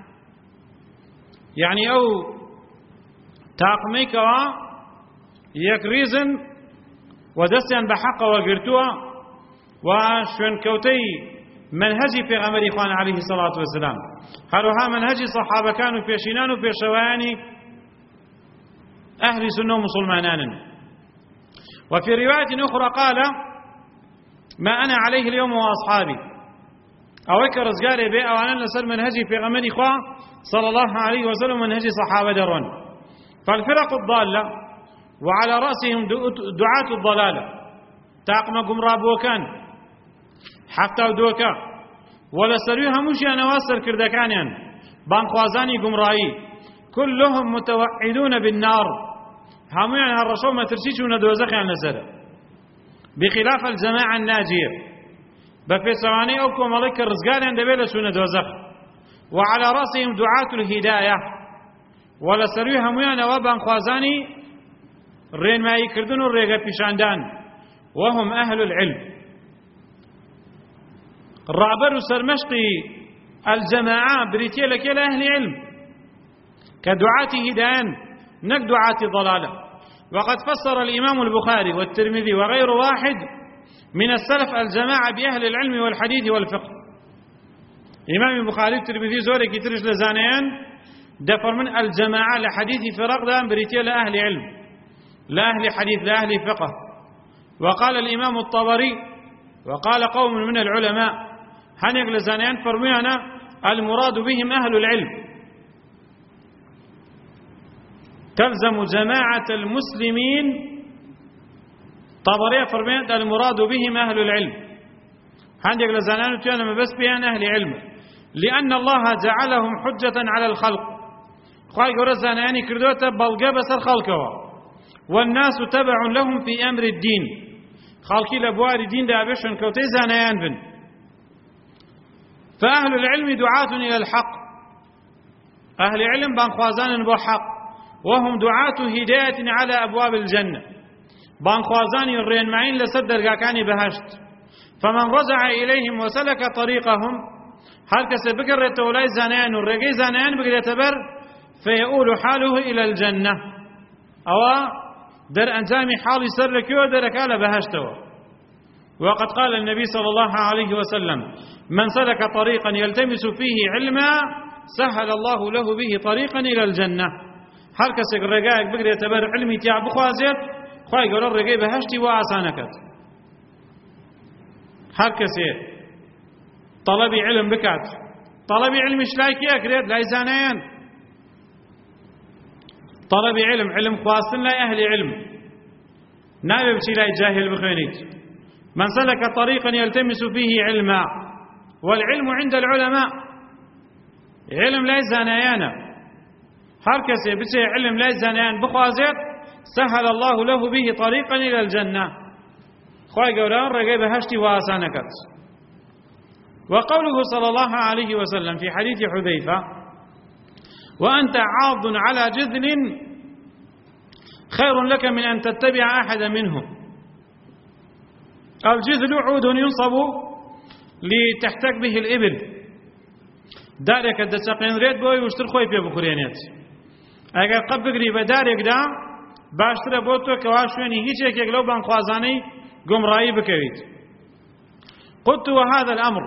يعني أو تاقمي كوا يكريزن ودستيان بحق وقرتوا وشون كوتي منهجي في غمر إخوان عليه الصلاة والسلام هروها منهجي صحابة كانوا في شينان وفي شواني أهل سنة مسلمانان وفي رواية أخرى قال ما أنا عليه اليوم وأصحابي أوك رزقاري بي أو أنا لسر منهجي في غمر إخوان صلى الله عليه وسلم منهجي صحابة درون فالفرق الضالة وعلى رأسهم دعاة الضلالة تاقم قمراب وكان حتى ودوكا ولا سريها مشي أنا واسر كردكانيان بانخوازاني قمرائي كلهم متوعدون بالنار هم يعني هالرسول ما ترسيش وندوزخ عن نزل بخلاف الجماعة الناجية بفي ثواني أوكم ملك الرزقان عند بيلس وندوزخ وعلى رأسهم دعاة الهداية ولا سريها ميانا وبان خوازاني رين ما يكردون الرقة بشاندان وهم أهل العلم الرعبر سرمشقي الجماعة بريتيا لك إلى أهل علم كدعاة هدايان نك دعاة ضلالة وقد فسر الإمام البخاري والترمذي وغير واحد من السلف الجماعة بأهل العلم والحديث والفقه إمام البخاري والترمذي زوري كترش لزانيان دفر من الجماعة لحديث فرق دان بريتيا لأهل علم لأهل حديث لأهل فقه وقال الإمام الطبري وقال قوم من العلماء هنيق لزانيان فرميانا المراد بهم أهل العلم تلزم جماعة المسلمين طبري فرميان المراد بهم أهل العلم هندێک لە زانان توانە بەس پێیان ئەهلی علم لأن الله جعلهم حجة على الخلق خوای گەورە زانایانی کردوتە بەڵگە بەسەر خەڵکەوە والناس تبع لهم في أمر الدين خەڵکی لە بواری دیندا بێ شوێنکەوتەی زانایان بن فأهل العلم دعاة إلى الحق أهل علم بانخوازان بو حق وهم دعاة هداية على أبواب الجنة بانخوازان الرين معين لسد درقاكاني بهشت فمن رجع إليهم وسلك طريقهم هل كسبكر تولاي زانيان والرقي زانيان بقرية بر فيقول حاله إلى الجنة أو در أنجام حال سرك ودرك على بهشته وقد قال النبي صلى الله عليه وسلم من سلك طريقا يلتمس فيه علما سهل الله له به طريقا إلى الجنة هل كسك الرقائق بقرية بر علمي تيع بخوازيت خواهي قول الرقي بهشتي وآسانكت هر کسی طلبی علم بکات طلبی علمش لای کی اکرید لای زانیان طلبی علم خواستن لای اهل علم نابي بشي لای جاهل بخوینید من سلك طريقا يلتمس فيه علما والعلم عند العلماء علم لای زانیانا هر کسی بچه علم لای زانیان بخوازید سهل الله له به طريقا إلى الجنة خواهي قولان رقي بهشتي وآسانكت وقوله صلى الله عليه وسلم في حديث حذيفة وأنت عاض على جذل خير لك من أن تتبع أحد منهم الجذل عود ينصب لتحتك به الإبل دارك الدساقين ريد بوي وشتر خوي في بخورينيت اگر قب بگری بدارك دا باشتر بوتو كواشويني هيچ يك لو بان خوازاني قمرائي بكويت قلت وهذا الأمر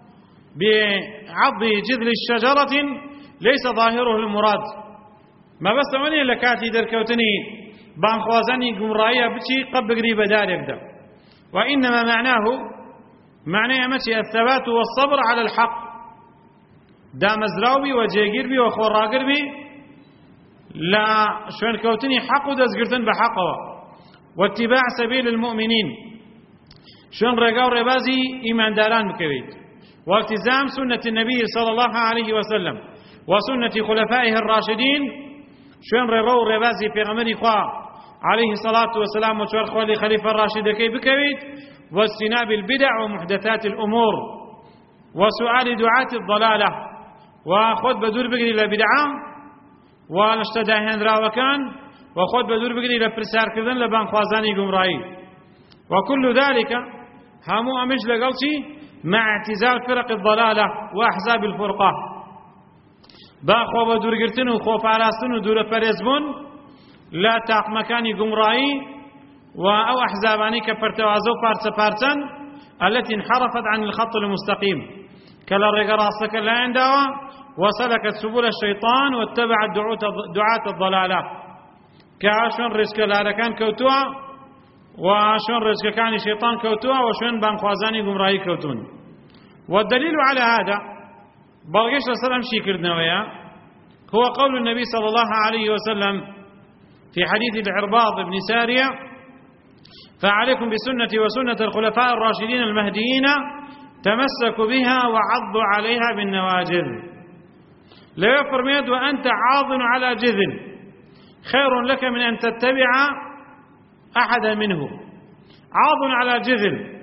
بعض جذل الشجرة ليس ظاهره المراد ما بس مني لكاتي دركوتني بان خوازاني قمرائي بشي قب قريبة دارك دا وإنما معناه مشي الثبات والصبر على الحق دا مزراوي وجيقير بي وخوراقر بي لا شوين كوتني حق ودزقرتن بحقه واتباع سبيل المؤمنين شون رقاو ربازي إيمان داران بكويت والتزام سنة النبي صلى الله عليه وسلم وسنة خلفائه الراشدين شون رقاو ربازي في غمري خواه عليه الصلاة والسلام وشور خوالي خليفة الراشد كي بكويت واجتناب البدع ومحدثات الأمور وسؤال دعاة الضلالة وخذ بدور بقري لبدعة ونشتداهن راوكان وخذ بدور بقري لبرسار كذن لبان خوازاني قمرائي وكل ذلك همو أمش لقلتي مع اعتزال فرق الضلالة وأحزاب الفرقة باخوا بدور قرتن وخوف عراستن ودور فريزبون لا تاق مكاني قمرائي أو أحزاباني كبرتوازو بارتن التي انحرفت عن الخط المستقيم كلا رقراصك لا عندها وسلكت سبل الشيطان واتبعت دعاة الضلالة كعشان رزق الاركان كوتوا وعشان رزق كان الشيطان كوتوا وشون بان خوازاني قمرائي كوتون والدليل على هذا بلغيش السلام شيكرنا ويا هو قول النبي صلى الله عليه وسلم في حديث العرباض بن سارية فعليكم بسنتي وسنة الخلفاء الراشدين المهديين تمسكوا بها وعضوا عليها بالنواجذ لا يفرميد وأنت عاض على جذل خير لك من أن تتبع أحدا منه عاض على جذل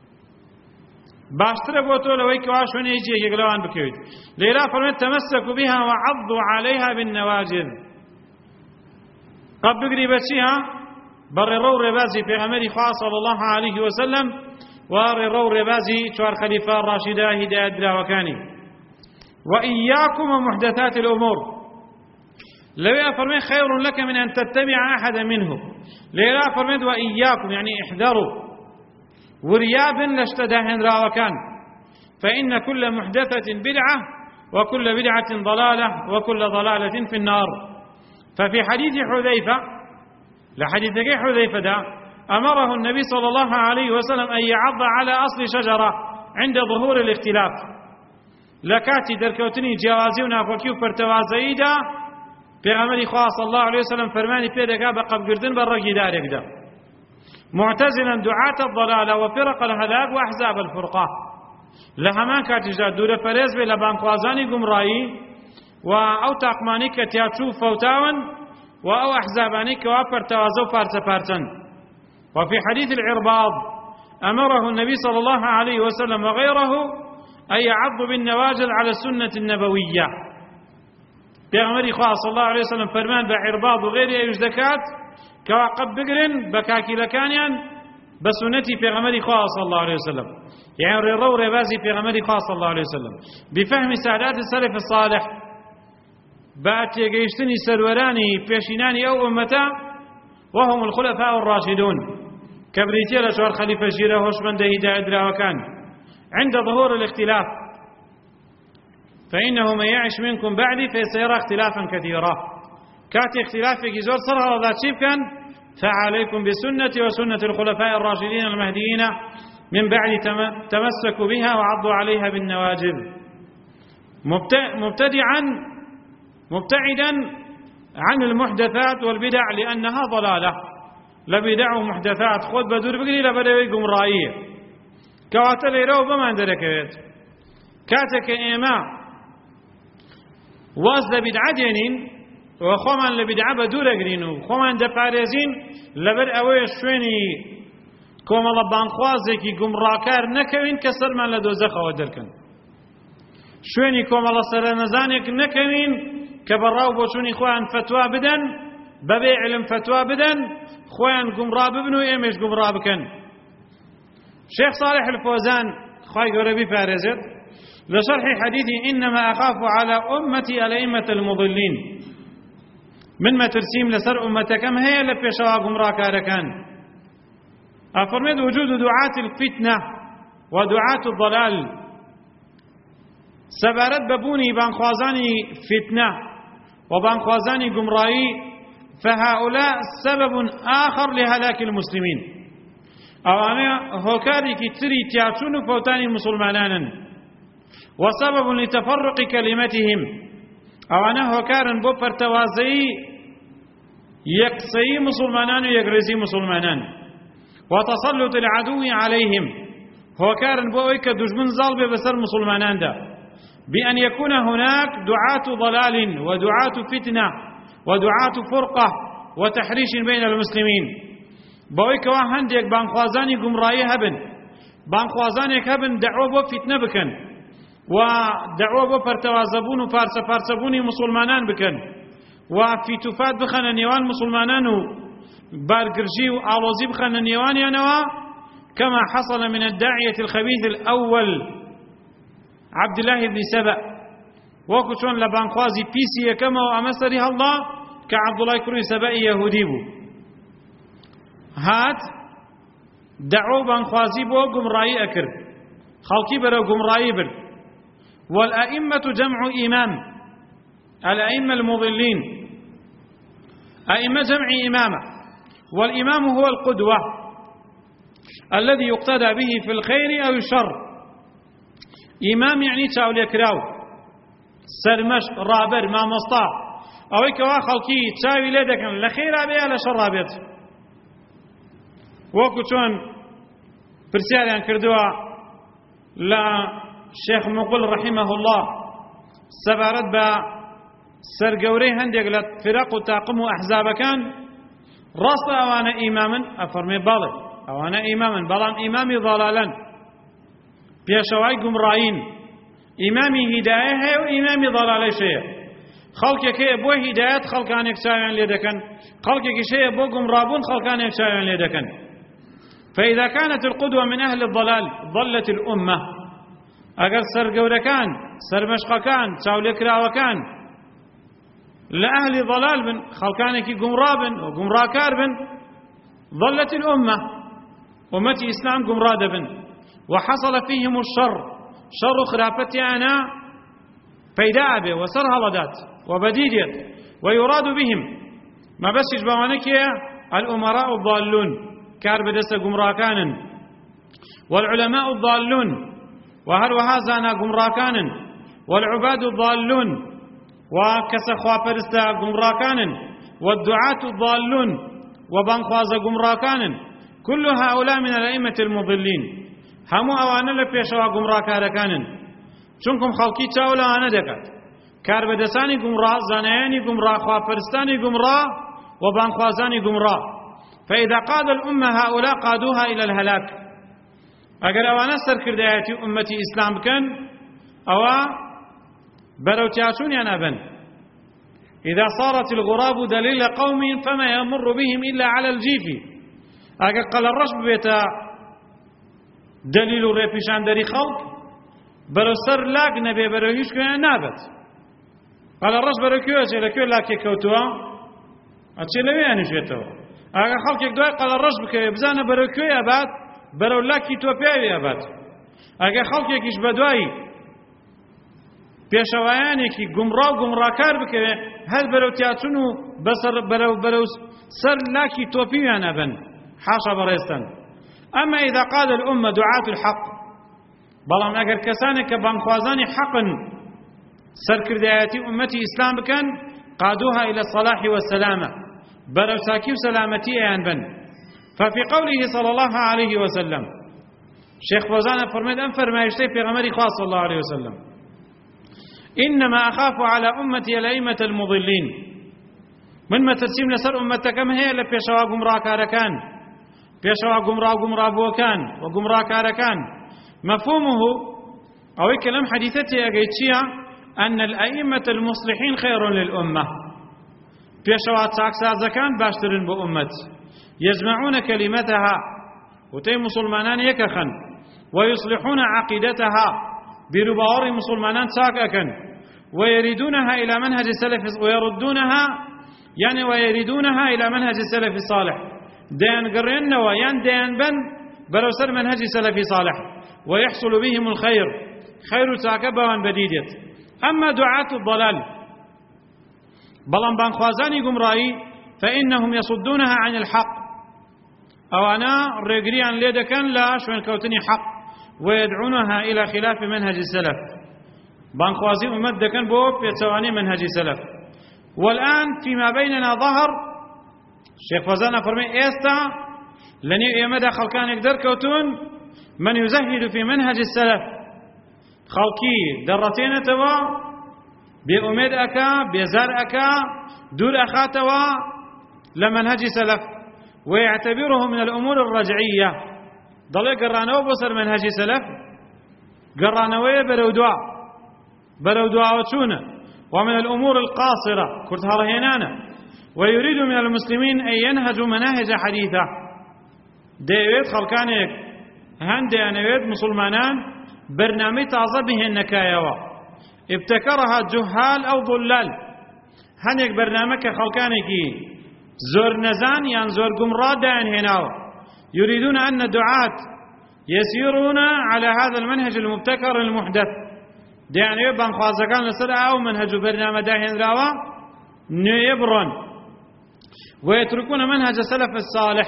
باشتر بوتو لويك واشون يجي يقلوان بكويت ليلا فرميد تمسكوا بها وعضوا عليها بالنواجذ قد بقري بشيها برروا ربازي في غمري خاص صلى الله عليه وسلم ورروا ربازي شوار خليفة الراشدة هداية دراوكاني وإياكم ومحدثات الأمور لو يفرمي خير لك من أن تتبع أحدا منه لا فرميد وإياكم يعني احذروا ورياب لاشتداهن راوكان فإن كل محدثة بدعة وكل بدعة ضلالة وكل ضلالة في النار ففي حديث حذيفة لحديث حذيفة دا أمره النبي صلى الله عليه وسلم أن يعض على أصل شجرة عند ظهور الاختلاف لكاتي دركوتني جوازي ونافوكي وفرتوازي دا في غمري خاص الله عليه وسلم فرماني في دقاء بقب قردن بالرقي دارك دا معتزلا دعاة الضلالة وفرق الهلاك وأحزاب الفرقة لهمان كاتجا دورة فريز بي لبانخوازاني قمرائي وأو تاقماني كتياتشو فوتاون وأو أحزاباني كوابر توازو بارتا بارتن. وفي حديث العرباض أمره النبي صلى الله عليه وسلم وغيره أن يعض بالنواجذ على السنة النبوية. بيغمري خواه صلى الله عليه وسلم فرمان بعرباض وغيره يجدكات كواقب بقرن بكاكي لكانيان بسنتي بيغمري خواه صلى الله عليه وسلم، يعني ريرو ريبازي بيغمري خواه صلى الله عليه وسلم بفهم سادات السلف الصالح بعد يقيشتني سروراني بيشيناني أو أمتا وهم الخلفاء الراشدون كبريتي لشوار خليفة جيرة هوشمن ده هداية دراوكان عند ظهور الاختلاف فإنه من يعش منكم بعدي فسيرى اختلافا كثيرا. كاتي اختلاف في زور صرها وذات شيب كان فعليكم بسنتي وسنة الخلفاء الراشدين المهديين من بعد تمسكوا بها وعضوا عليها بالنواجذ. مبتعدا عن المحدثات والبدع لأنها ضلالة. لبدع ومحدثات خود بدور بقري لبدوي قمرائية كواتل يرو بمان دركويت كاتك إيما واز لبدعة دينين وخومان لبدعة بدور اقرين وخومان دفاريزين لبر اوي شويني كوم الله بانخوازي كي قمراكار نكوين كسر من لدوزخ ودركن شويني كوم الله سرنزانيك نكوين كبراو بوشوني خوان فتوى بدن ببي علم فتوى بدن خوان قمرا ببنو ايمش قمرا بكن. شيخ صالح الفوزان خواهي قربي فارزت لشرح حديثي إنما أخاف على أمتي الأئمة المضلين من ما ترسيم لسر أمتكم هي لبيشوا قمرا كاركان. أفرمد وجود دعاة الفتنة ودعاة الضلال سبارت ببوني بانخوازاني فتنة وبانخوازاني قمرائي فهؤلاء سبب آخر لهلاك المسلمين. أوانا هوكاري كتري تياتون فوتاني مسلمانانا وسبب لتفرق كلمتهم. أوانا هوكارن بوبر توازي يقصي مسلمانان ويقرزي مسلمانان وتسلط العدو عليهم. هوكارن بوئك دجمن ظالب بسر مسلمانان دا بأن يكون هناك دعاة ضلال ودعاة فتنة ودعاة فرقة وتحريش بين المسلمين. بويك واهنديك بانخوازاني قمرائي هبن بانخوازانيك هبن دعوة بو فتنة بكن ودعوة بو فرتوازبون وفارسبوني مسلمانان بكن وفي تفاد بخنا نيوان مسلمانان بارقرجي وآلوزي بخنا نيوان ينوا كما حصل من الداعية الخبيث الأول عبد الله بن سبأ وكتون لبانخوازي بيسي كما وأمسرها الله كعبد الله كرني سبأي يهودي بو هات دعو بانخوازي بو قمرائي أكر خلقي برا قمرائي بر. والأئمة جمع إمام الأئمة المضلين أئمة جمع إمامة والإمام هو القدوة الذي يقتدى به في الخير أو الشر. إمام يعني تاولي كراو سرمش رابر ما مصطع أو كوا خلقي تاوي لدكن لخير أبيا لشر أبيت وەکو چۆن پرسیاریان کردووە لە شێخ مقبل رحمه الله سەبارەت بە سەرگەورەی هەندێک لە فرق و تاقم و ئەحزابەکان ڕاستە ئەوانە ئیمامن؟ ئەفەرمێ بەڵێ ئەوانە ئیمامن بەڵام ئیمامی ضەلالەن پێشەوای گومڕایین. ئیمامی هیدایە هەیە و ئیمامی ضەلالەش هەیە. خەڵکێک هەیە بۆ هیدایەت خەڵکانێک چاویان لێ دەکەن خەڵکێکیش هەیە بۆ گومڕابوون خەڵکانێک چاویان لێ دەکەن. فإذا كانت القدوة من أهل الضلال ضلت الأمة. أجر سرقوركان سرمشقكان تاولكراوكان لأهل ضلال بن خلقانك قمرابن وقمراكاربن ضلت الأمة. أمتي إسلام قمرادبن وحصل فيهم الشر شر خرافتي أنا فيداء به وسر هلدات وبديديت ويراد بهم ما بس يجبوانك الأمراء الضالون كار بدس قمراكان والعلماء الضالون وهل وهذا قمراكان والعباد الضالون وكسخوا فرستا قمراكان والدعاة الضالون وبنخواز قمراكان كل هؤلاء من الأئمة المضلين. هەموو ئەوانە لە پێشەوا گومڕاکارەکانن، چونکم خەڵکی چاو لەوانە دەکات کاربەدەسانی گومڕا، زانایانی گومڕا، خواپەرستانی گومڕا و بانخوازانی گومڕا. فإذا قاد الأمة هؤلاء قادوها إلى الهلاك. ئەگەر ئەوانە سەرکردایەتی ئومەتی ئیسلام بکەن ئەوە بەرەو تیاچوونیان ئەبن. إذا صارت الغراب دليل قوم فما يمر بهم إلا على الجيف. ئەگەر قەلەڕەش ببێتە دلیل و ڕێپیشاندەری خەڵک بەرەو سەر لاک نەبێ، بەرەو هیچ کوێیان نابێت. قەلەڕەش بەرەو کوێ ئەچێ؟ لە کوێ لاکێک کەوتووە ئەچێ لەوێیانیشێتەوە. ئەگەر خەڵکێک دوای قەلەڕەش بکەوێ بزانە بەرەو کوێ ئەبات، بەرەو لاکی تۆپیاوی ئەبات. ئەگەر خەڵکێکیش بەدوای پێشەوایانێکی گومڕا و گومڕاکار بکەوێ هەر بەرەو تیاچون و بەرەو سەر لاکی تۆپیویان ئەبن. حاشا بەڕێستن. أما إذا قال الأمة دعاة الحق، بەڵام ئەگەر کەسانێک کە بانخوازانی حەقن سەرکردایەتی ئومەتی ئیسلام بکەن قادوها إلى الصلاح والسلامة، بەرەو چاکی و سەلامەتی ئەیان بن. ففي قوله صلى الله عليه وسلم، شيخ فوزان فرميد أن فرمايشتي في غمري خاص صلى الله عليه وسلم، إنما أخاف على أمتي الأئمة المضلين. من ما ترسيم لسر أمتكم هي لبيشوا قمراكاركان، بيشوا قمرابوكان وقمراكاركان. مفهومه أو كلام حديثتي أجيتشيا أن الأئمة المصلحين خير للأمة. بيشوا تاكسازكان باشترين بأمت يجمعون كلمتها وتي مسلمانان يكخن ويصلحون عقيدتها برباور مسلمانان ساككن ويريدونها إلى منهج السلف ويريدونها إلى منهج السلف الصالح. ديان قرين ويان ديان بن بروسر منهج سلف صالح ويحصل بهم الخير، خير ساكبا بديدت. أما دعاة الضلال بلان بانخوازاني قمرائي فإنهم يصدونها عن الحق، أو أنا رجريان ليدكن لا شوين كوتني حق، ويدعونها إلى خلاف منهج السلف. بانخوازي أمدكن بوب يتواني منهج السلف. والآن فيما بيننا ظهر شيخ فوزان فرمي إيستا لن يمدى خلقان يقدر كوتون من يزهد في منهج السلف. خلقي درتين توا بأميد أكا بيزار أكا دور أخاتوا لمنهج سلف ويعتبره من الأمور الرجعية. ضل قرانو بصر منهج سلف قرانوية برودوا وشونه ومن الأمور القاصرة كرتها رهينانا. ويريد من المسلمين أن ينهجوا مناهج حديثة. ديويد خلقانيك هندي أنويد مسلمانان برنامج تعظى به النكايوة ابتكرها جهال أو ضلال. هنيك برنامج خلقانيكي زور نزان يعني زور قمراد دائن هناو. يريدون أن الدعاة يسيرون على هذا المنهج المبتكر المحدث. يعني يبان خوازقان لسرعة أو منهج برنامج داهن راوا نيبرون ويتركون منهج السلف الصالح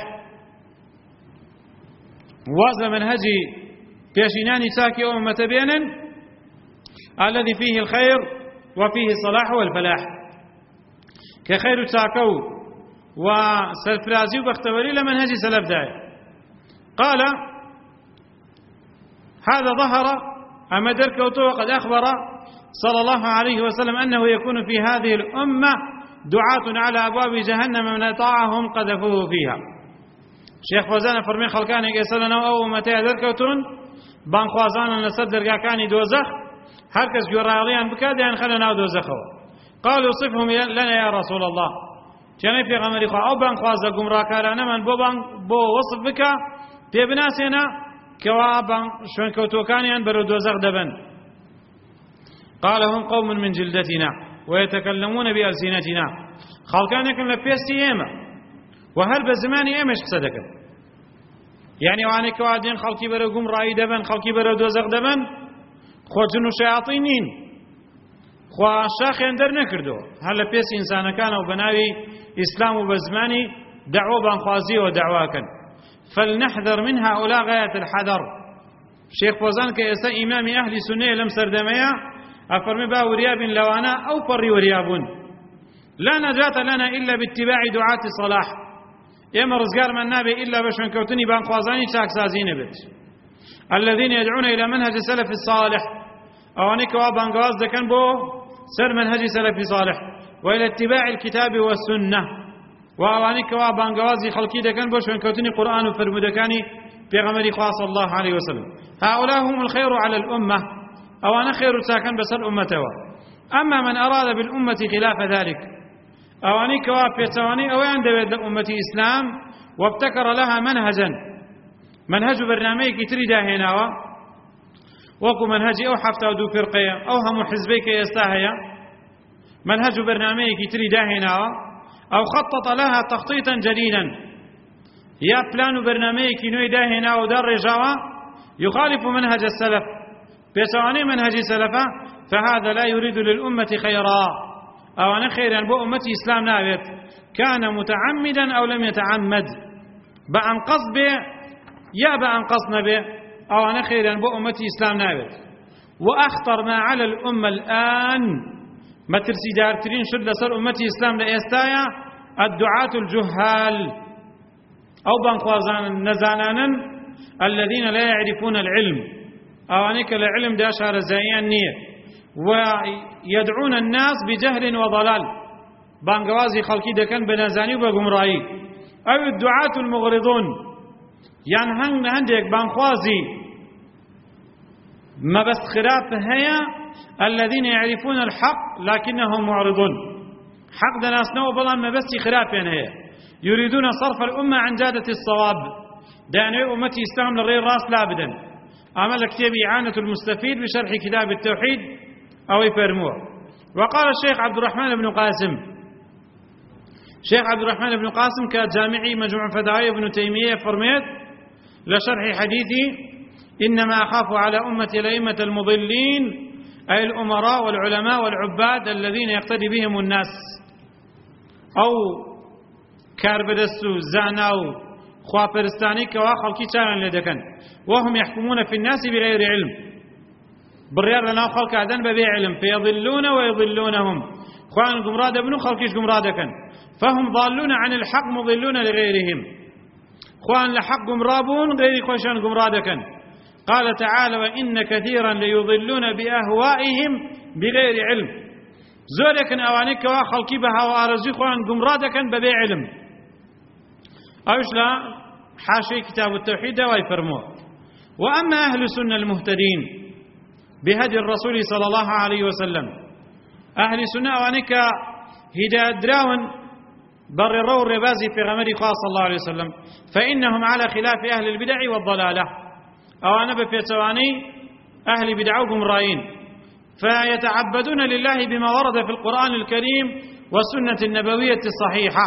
وازن منهج بيشيناني ساكي أمة بينا الذي فيه الخير وفيه الصلاح والفلاح. كخير ساكو وسلفرازي وبختوري لمنهج سلف داي. قال هذا ظهر أما دركوته وقد أخبر صلى الله عليه وسلم أنه يكون في هذه الأمة دعاة على أبواب جهنم من أطاعهم قذفوه فيها. شيخ فوزان فرمي خلقاني قيسلنا أو متى دركوتون بانخوازان لسدر كاني دوزخ هركز جراليان بكادين خلنا دوزخه. قالوا صفهم لنا يا رسول الله. جميع في غمر إخوة أو بانخواز قمراكارانا من بو وصف بك في بناسنا كوابا شون كوتوكانيان برو دوزخ دبن. قال هم قوم من جلدتنا ويتكلمون بألسنتنا. خلقانك لبيستي إيما وهل بزمان إيمش قصدك يعني واني كوادين خلقي برو قمرائي دبن خلقي برو دوزخ دبن خوجن شياطينين خوا شاخين در نكردو هل لبيس إنسان كان وبناوي إسلام وبزماني دعوة بانخوازي ودعواكا فلنحذر من هؤلاء غاية الحذر. شيخ فوزان كيسا إمام أهل سنة لم سردميا أفرمي با ورياب لوانا أو فري وريابون. لا نجاة لنا إلا باتباع دعاة الصلاح. يما رزقار من نابي إلا بشون كوتني بان خوازاني تاك سازين بت. الذين يدعون إلى منهج السلف الصالح أوانيك وابانقواز دكان بو سر منهج سلف صالح وإلى اتباع الكتاب والسنة وأوانيك وابانقواز خلقي دكان بو شوين كوتني قرآن وفرمودكاني بيغمري خاص الله عليه وسلم هؤلاء هم الخير على الأمة أوانا خير ساكن بسر أمته أما من أراد بالأمة خلاف ذلك أوانيك وابيتواني أوان دويد لأمة إسلام وابتكر لها منهج برنامج كتري داهناوا وكو منهج أو حفتة أو دو فرقية أو هم حزبيك يستاهية منهج برنامج كتري داهناوا أو خطط لها تخطيطا جديدا يا بلان برنامج كنوي داهناوا ودار رجاوا يخالف منهج السلف بيسواني منهج سلفه فهذا لا يريد للأمة خيرا أو أنا خيرا بو أمتي إسلام نابت كان متعمدا أو لم يتعمد بأن قصد به يا بأن قصد به أو أنا خيرا بو أمتي إسلام نابت وأخطر ما على الأمة الآن ما ترسي دارترين شد لسر أمتي إسلام لإستايا الدعاة الجهال أو بانخوازان نزانانا الذين لا يعرفون العلم أو أنك العلم دا شهر زيان نية ويدعون الناس بجهل وضلال بانقوازي خلقي دكان بنزاني وبقمرائي أو الدعاة المغرضون يعني هندك بانخوازي ما بس خراف هيا الذين يعرفون الحق لكنهم معرضون حق ناس نو بلا ما بس خراف هيا يريدون صرف الأمة عن جادة الصواب دعني أمتي إسلام لغير راس لابدا أعمل كتاب إعانة المستفيد بشرح كتاب التوحيد أو يفرموه وقال الشيخ عبد الرحمن بن قاسم شيخ عبد الرحمن بن قاسم كجامعي مجموع فتاوى ابن تيمية فرميت لشرح حديثي إنما أخاف على أمتي الأئمة المضلين أي الأمراء والعلماء والعباد الذين يقتدي بهم الناس أو كاربدسو زاناو خوابرستاني كواخل كتانا لدكن وهم يحكمون في الناس بغير علم بالرياض لنا خلق عدن ببيع علم فيضلون ويضلونهم خوان قمراد ابن خلقش قمرادكن فهم ضالون عن الحق مضلون لغيرهم خوان لحق قمرابون غير خوشان قمرادكن قال تعالى وإن كثيرا ليضلون بأهوائهم بغير علم زوركن أوانيك وخلقي بها وأرزي خوان قمرادكن ببيع علم أوش لا حاشي كتاب التوحيد ويفرموه وأما أهل السنة المهتدين بهدي الرسول صلى الله عليه وسلم أهل السنة وأنك هداية دراون بر الرور ربازي في غمري خاص الله عليه وسلم فإنهم على خلاف أهل البدع والضلالة أو أنا بفيتواني أهل بدعوكم رأيين فيتعبدون لله بما ورد في القرآن الكريم والسنة النبوية الصحيحة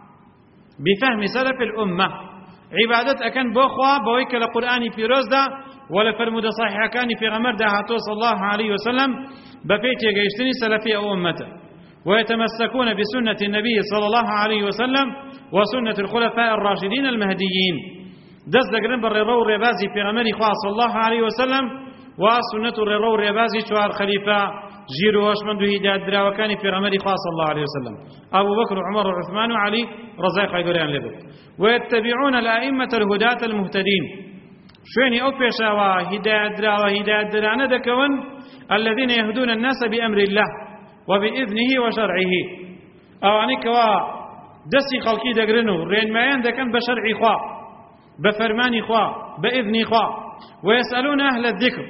بفهم سلف الأمة عبادت أكن بوخوا بويك لقرآن في روزدا ولا فرمود صحيح كان في غمر دهاتو صلى الله عليه وسلم بفيت يجيشتني سلفي أو أمته ويتمسكون بسنة النبي صلى الله عليه وسلم وسنة الخلفاء الراشدين المهديين دز دقرن بر رو ربازي في غمر خواه صلى الله عليه وسلم وسنة رو ربازي شوار خليفة جيرو واشمندو هداية دراوكاني في غمر خواه صلى الله عليه وسلم أبو بكر وعمر وعثمان وعلي رضي خيبريان لبو ويتبعون الأئمة الهداة المهتدين شويني أوبيشا وهداية درا وهداية درانا دكون الذين يهدون الناس بأمر الله وبإذنه وشرعه أوانيك دسي خلقي دقرنو رين مايان دكن بشرع خواه بفرمان خواه بإذن خواه ويسألون أهل الذكر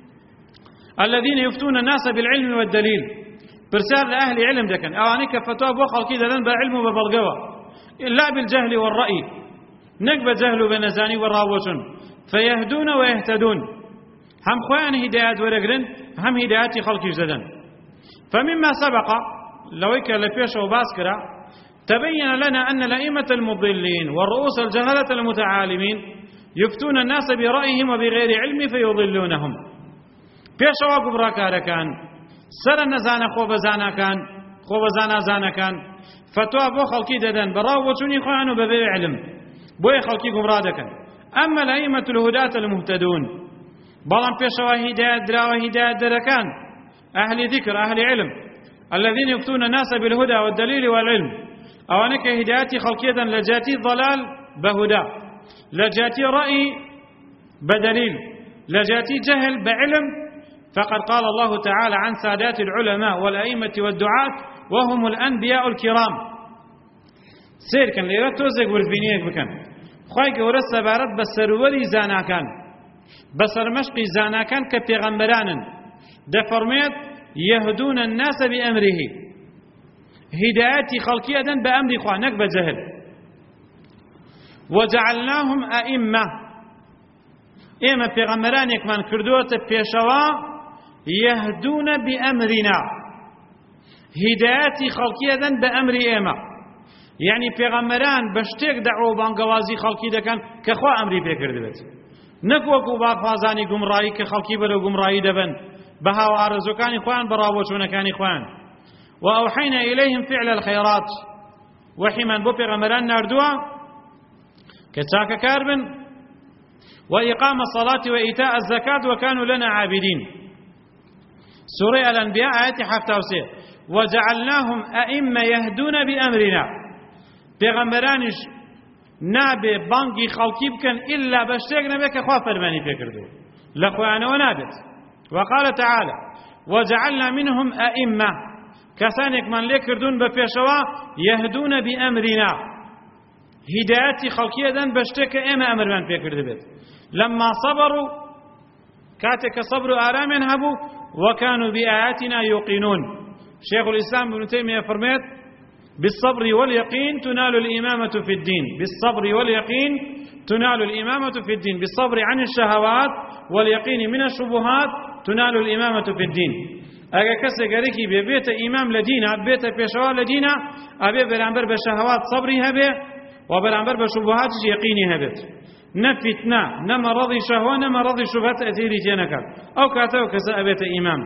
الذين يفتون الناس بالعلم والدليل برسال لأهل علم دكن أوانيك فتوى بوخل كده ذنب علم وببلغوة لا بالجهل والرأي نقب جهل بنزاني وراوشن فيهدون ويهتدون هم خوان هدايات ورقرن هم هدايات خلق جدن فمما سبق لويك لفيش وباسكرة تبين لنا أن الأئمة المضلين والرؤوس الجهلة المتعالمين يفتون الناس برأيهم وبغير علم فيضلونهم فيش وقبرا كان سر نزانا خوب زانا كان فتوى بو خلقي ددن براوتوني خوانو بغير علم بو خلقي قبرا أما الأئمة الهداة المهتدون بلان بيشوا هداية درا وهداية دركان أهل ذكر أهل علم الذين يفتون الناس بالهدى والدليل والعلم أو أنك هدايتي خلقية لجاتي ضلال بهدى لجاتي رأي بدليل لجاتي جهل بعلم، فقد قال الله تعالى عن سادات العلماء والأئمة والدعاة وهم الأنبياء الكرام. سير كان ليرة توزيق ورفينيك بكن خواهي قورة سبارت بسرولي زاناكان بسر مشقي زاناكان كبيغمبران دفرميت يهدون الناس بأمره هداياتي خلقية بأمر خوانك بجهل وجعلناهم أئمة إما بيغمبرانك من كردوة بيشوا يهدون بأمرنا هداياتي خلقية بأمر إما يعني بيغمبران بشتيك دعوة بانقوازي خلقي دكان كخوا أمري بيكرد بيت نكوكو باقفازاني قمرائي كخلقي بلو قمرائي دبن بها وارزوكاني خوان براوشونكاني خوان وأوحينا إليهم فعل الخيرات وحيمان بو بيغمبران ناردوا كتاك كاربن وإقام الصلاة وإيتاء الزكاة وكانوا لنا عابدين. سورة الأنبياء آيات 17 وجعلناهم أئمة يهدون بأمرنا پیغمبرانش نابه بانگی خلقی بکن إلا بشتاق نبه كخوا فرماني فكردو لخوانا ونابت. وقال تعالى وجعلنا منهم أئمة كسانك من لكردون بفيشوا يهدون بأمرنا هدايتي خلقية دن بشتاق إما أمر من فكردو لما صبروا كاتك صبر آرام هبوا وكانوا بآياتنا يوقنون. شيخ الإسلام ابن تيمية فرميت بالصبر واليقين تنال الإمامة في الدين. بالصبر واليقين تنال الإمامة في الدين. بالصبر عن الشهوات واليقين من الشبهات تنال الإمامة في الدين. أجا كسر قريكي ببيت إمام لدينا بيت بيشوا لدينا أبي برانبر بشهوات صبري هبه وبرانبر بشبهات يقيني هبت نفتنا نما رضي شهوة نما رضي شبهات أثيري تينك أو كاتو كسا أبيت إمام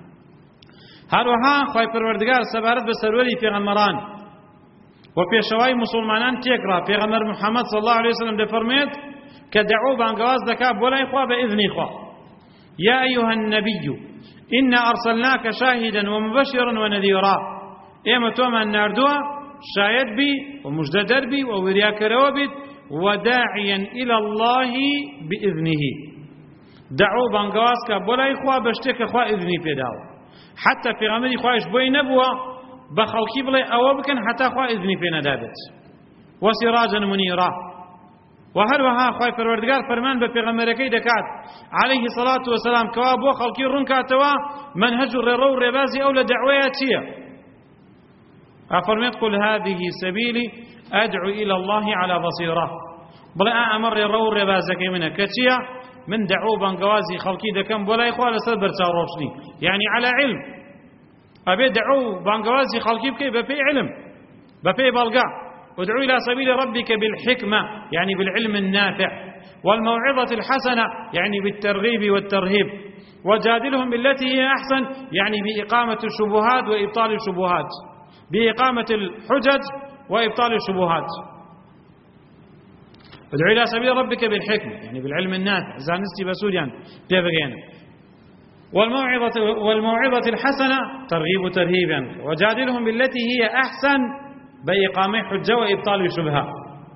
هروها خواهي پروردگار سبارت بسرولي في غمران وفي شواي مسلمانان تيكرا في غمر محمد صلى الله عليه وسلم دفرميت كدعو بانقواز دكاب ولا إخوة بإذن إخوة يا أيها النبي إنا أرسلناك شاهدا ومبشرا ونذيرا إما توما الناردوا شاهد بي ومجددر بي وورياك روبت وداعيا إلى الله بإذنه دعو بانقواز كبولا إخوة بشتك إخوة إذني في داو حتى في غمر إخوة إشبوي نبوة بخلقي بلي أوابكن حتى إخوة إذني في ندابت وسراجا منيرا. وهروها خوای پروردگار فرمان به پیغمبرکی دکات عليه الصلاة والسلام كواب وخلقي رنكاتوا منهج الرو الربازي أو لدعوياتية أفرمت قل هذه سبيلي أدعو إلى الله على بصيرة بلا أمر الرو الربازكي منها كتية من دعو بانقوازي خلقي دكم بلا إخوة لسبر تاروشني يعني على علم أبي دعو بانقوازي خلقي بكي بفي علم بفي بلقاء ادعو إلى سبيل ربك بالحكمة يعني بالعلم النافع والموعظة الحسنة يعني بالترغيب والترهيب وجادلهم بالتي هي أحسن يعني بإقامة الشبهات وإبطال الشبهات بإقامة الحجج وإبطال الشبهات. ادعو إلى سبيل ربك بالحكمة يعني بالعلم النافع زانستي بسوريان تبغين والموعظة الحسنة ترغيب وترهيب يعني وجادلهم بالتي هي أحسن بإقامة حجة وإبطال شبهة.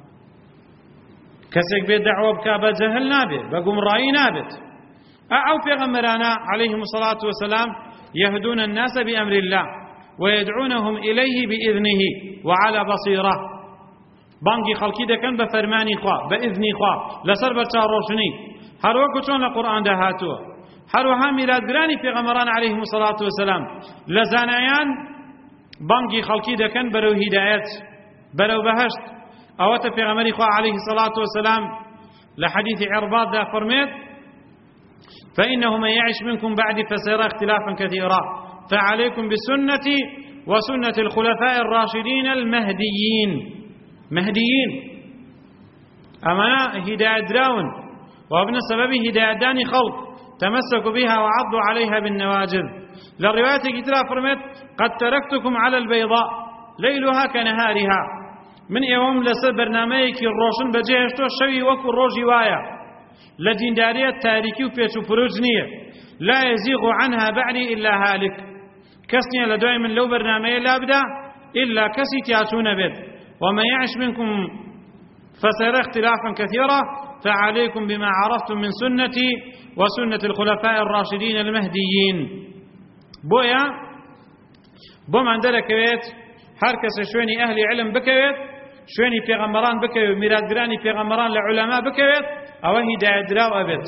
كسك بالدعوة بكابة جهل نابت بقوم رأي نابت أو في غمرانا عليهم الصلاة والسلام يهدون الناس بأمر الله ويدعونهم إليه بإذنه وعلى بصيرة بانقي خلقي دكان بفرماني خوا بإذني خوا لسر بتاروشني هروكو چون القرآن ده هاتوا هروها ميلاد گراني في غمرانا عليهم الصلاة والسلام لزانيان بانگی خلقی دکن برو هدایت برو بهشت اوات پیغمبر خدا عليه الصلاة والسلام لحديث عرباض ده فرميت فإنه من يعش منكم بعد فسيرى اختلافا كثيرا فعليكم بسنتي وسنة الخلفاء الراشدين المهديين مهديين أمنا هداية دراون وابن سبب هداية داني خلق تمسكوا بها وعضوا عليها بالنواجذ. للرواية كتيرة فرمت قد تركتكم على البيضاء ليلها كنهارها من يوم لسر برنامجك الروشن بجهشتو شوي وكو روجي وايا لدين دارية تاريكي وفيتو فروجنية لا يزيغ عنها بعدي إلا هالك كسنية لدوي من لو برنامج لا بدا إلا كسي تياتون بد ومن يعش منكم فسيرى اختلافا كثيرا فعليكم بما عرفتم من سنتي وسنة الخلفاء الراشدين المهديين. بويا بومان دركويت هركس شويني أهل علم بكويت شويني پیغمبران بكويت ميراثگراني پیغمبران لعلماء بكويت أو هداية دراو أبت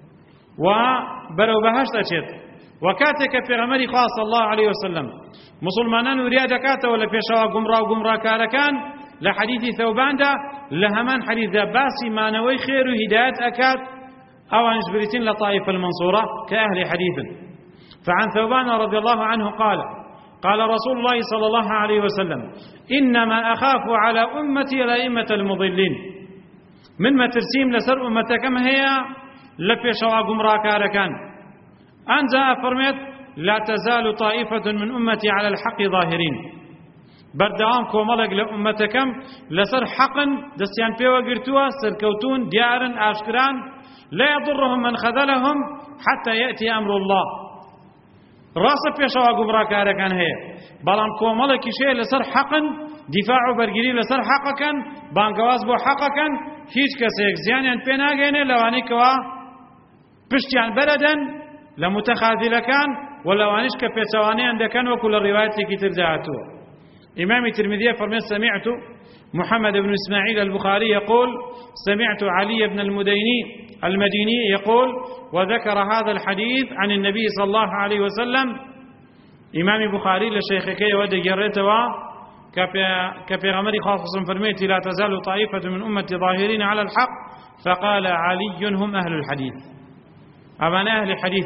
وبرو بهشت أشت وكاتك پیغمبري خاص الله عليه وسلم مسلمانان وريادة كاتا ولا پیشوا قمرا كاركان لحديث ثوبان دا لهمان حديث دا باسي ما نوي خير هداية أكاد أو نجبرتين لطائفة المنصورة كأهل حديث. فعن ثوبان رضي الله عنه قال رسول الله صلى الله عليه وسلم إنما أخاف على أمتي الأئمة المضلين من ما ترسيم لسر أمتكم هي لبيشوا قمرا كاركان أنزا فرمت لا تزال طائفة من أمتي على الحق ظاهرين بردوام كوملق لأمتكم لسر حقا دستيان بيوا قرتوا سركوتون ديارا آشكران لا يضرهم من خذلهم حتى يأتي أمر الله راسا بيشوا قمرا كاركان هي بلان كوملق شيء لسر حقا دفاع برگري لسر حقا بانقواز بو حقا هيج كسيك زيانيان بيناغيني لواني كوا پشتيان بردن لمتخاذلكان ولوانيش كبيتوانيان دكان وكل الروايات كتير دعاتوا. إمام الترمذي فرمى سمعت محمد بن إسماعيل البخاري يقول سمعت علي بن المديني يقول وذكر هذا الحديث عن النبي صلى الله عليه وسلم. إمام البخاري لشيخك ودى جريته كفي غمري خاصة فرميت لا تزال طائفة من أمتي ظاهرين على الحق فقال علي هم أهل الحديث أمان أهل الحديث.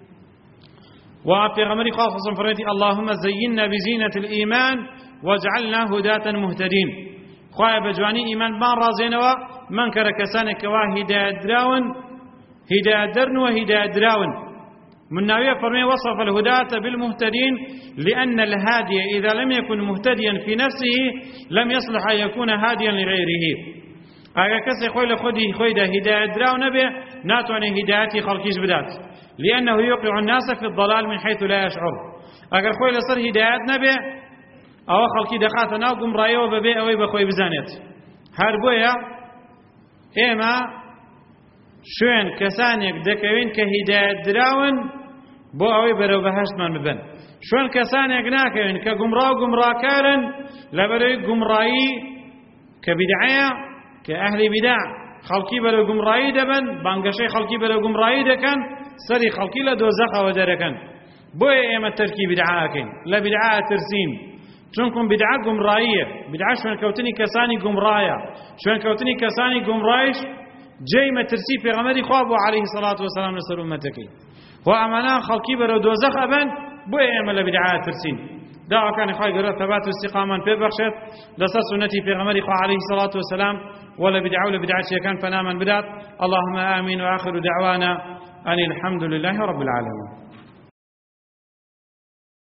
وفي غمري خاصة فرميت اللهم زينا بزينة الإيمان واجعلنا هداة مهتدين. خواهي بجواني إيمان بان رازينوا من كركسانك هداية دراون هداية درن وهداية دراون. من ناوية فرمي وصف الهداة بالمهتدين لأن الهادي إذا لم يكن مهتديا في نفسه لم يصلح أن يكون هاديا لغيره. أجا كسي خوي لخدي خويدا هداية دراون نبي ناتواني هدايتي خلقيش بدات لأنه يوقع الناس في الضلال من حيث لا يشعر. أجا خوي لصر هدايات نبي أو خلقي دخات ناقم رأيه وببيع أو بخوي بزانيت هربويا إما شوين كسانيك دكوين كهداية دراون بو أوي برو بهشت من ببن شوين كسانيك ناكوين كقمرا كارن لبروي قمرائي كبدعية كأهل بدع خلقي برو قمرائي دبن بانقشي خلقي برو قمرائي دكن سري خلقي لدوزخ ودركن بو إما التركي بدعاكين لا بدعاء ترسيم چونكم بدعة قمرائية بدعة شوان كوتني كساني قمرايا شوان كوتني كساني قمرايش جاي ما ترسي في غمري خوابه عليه الصلاة والسلام نسأل أمتك وأمانا خلقي برو دوزخ أبن بوي أعمل بدعة ترسين دعوة كان خواهي قرأت ثبات واستقاما في بخشت لسا سنتي في غمري خواه عليه الصلاة والسلام ولا بدعة ولا بدعة كان فناما بدات. اللهم آمين وآخر دعوانا أن الحمد لله رب العالمين.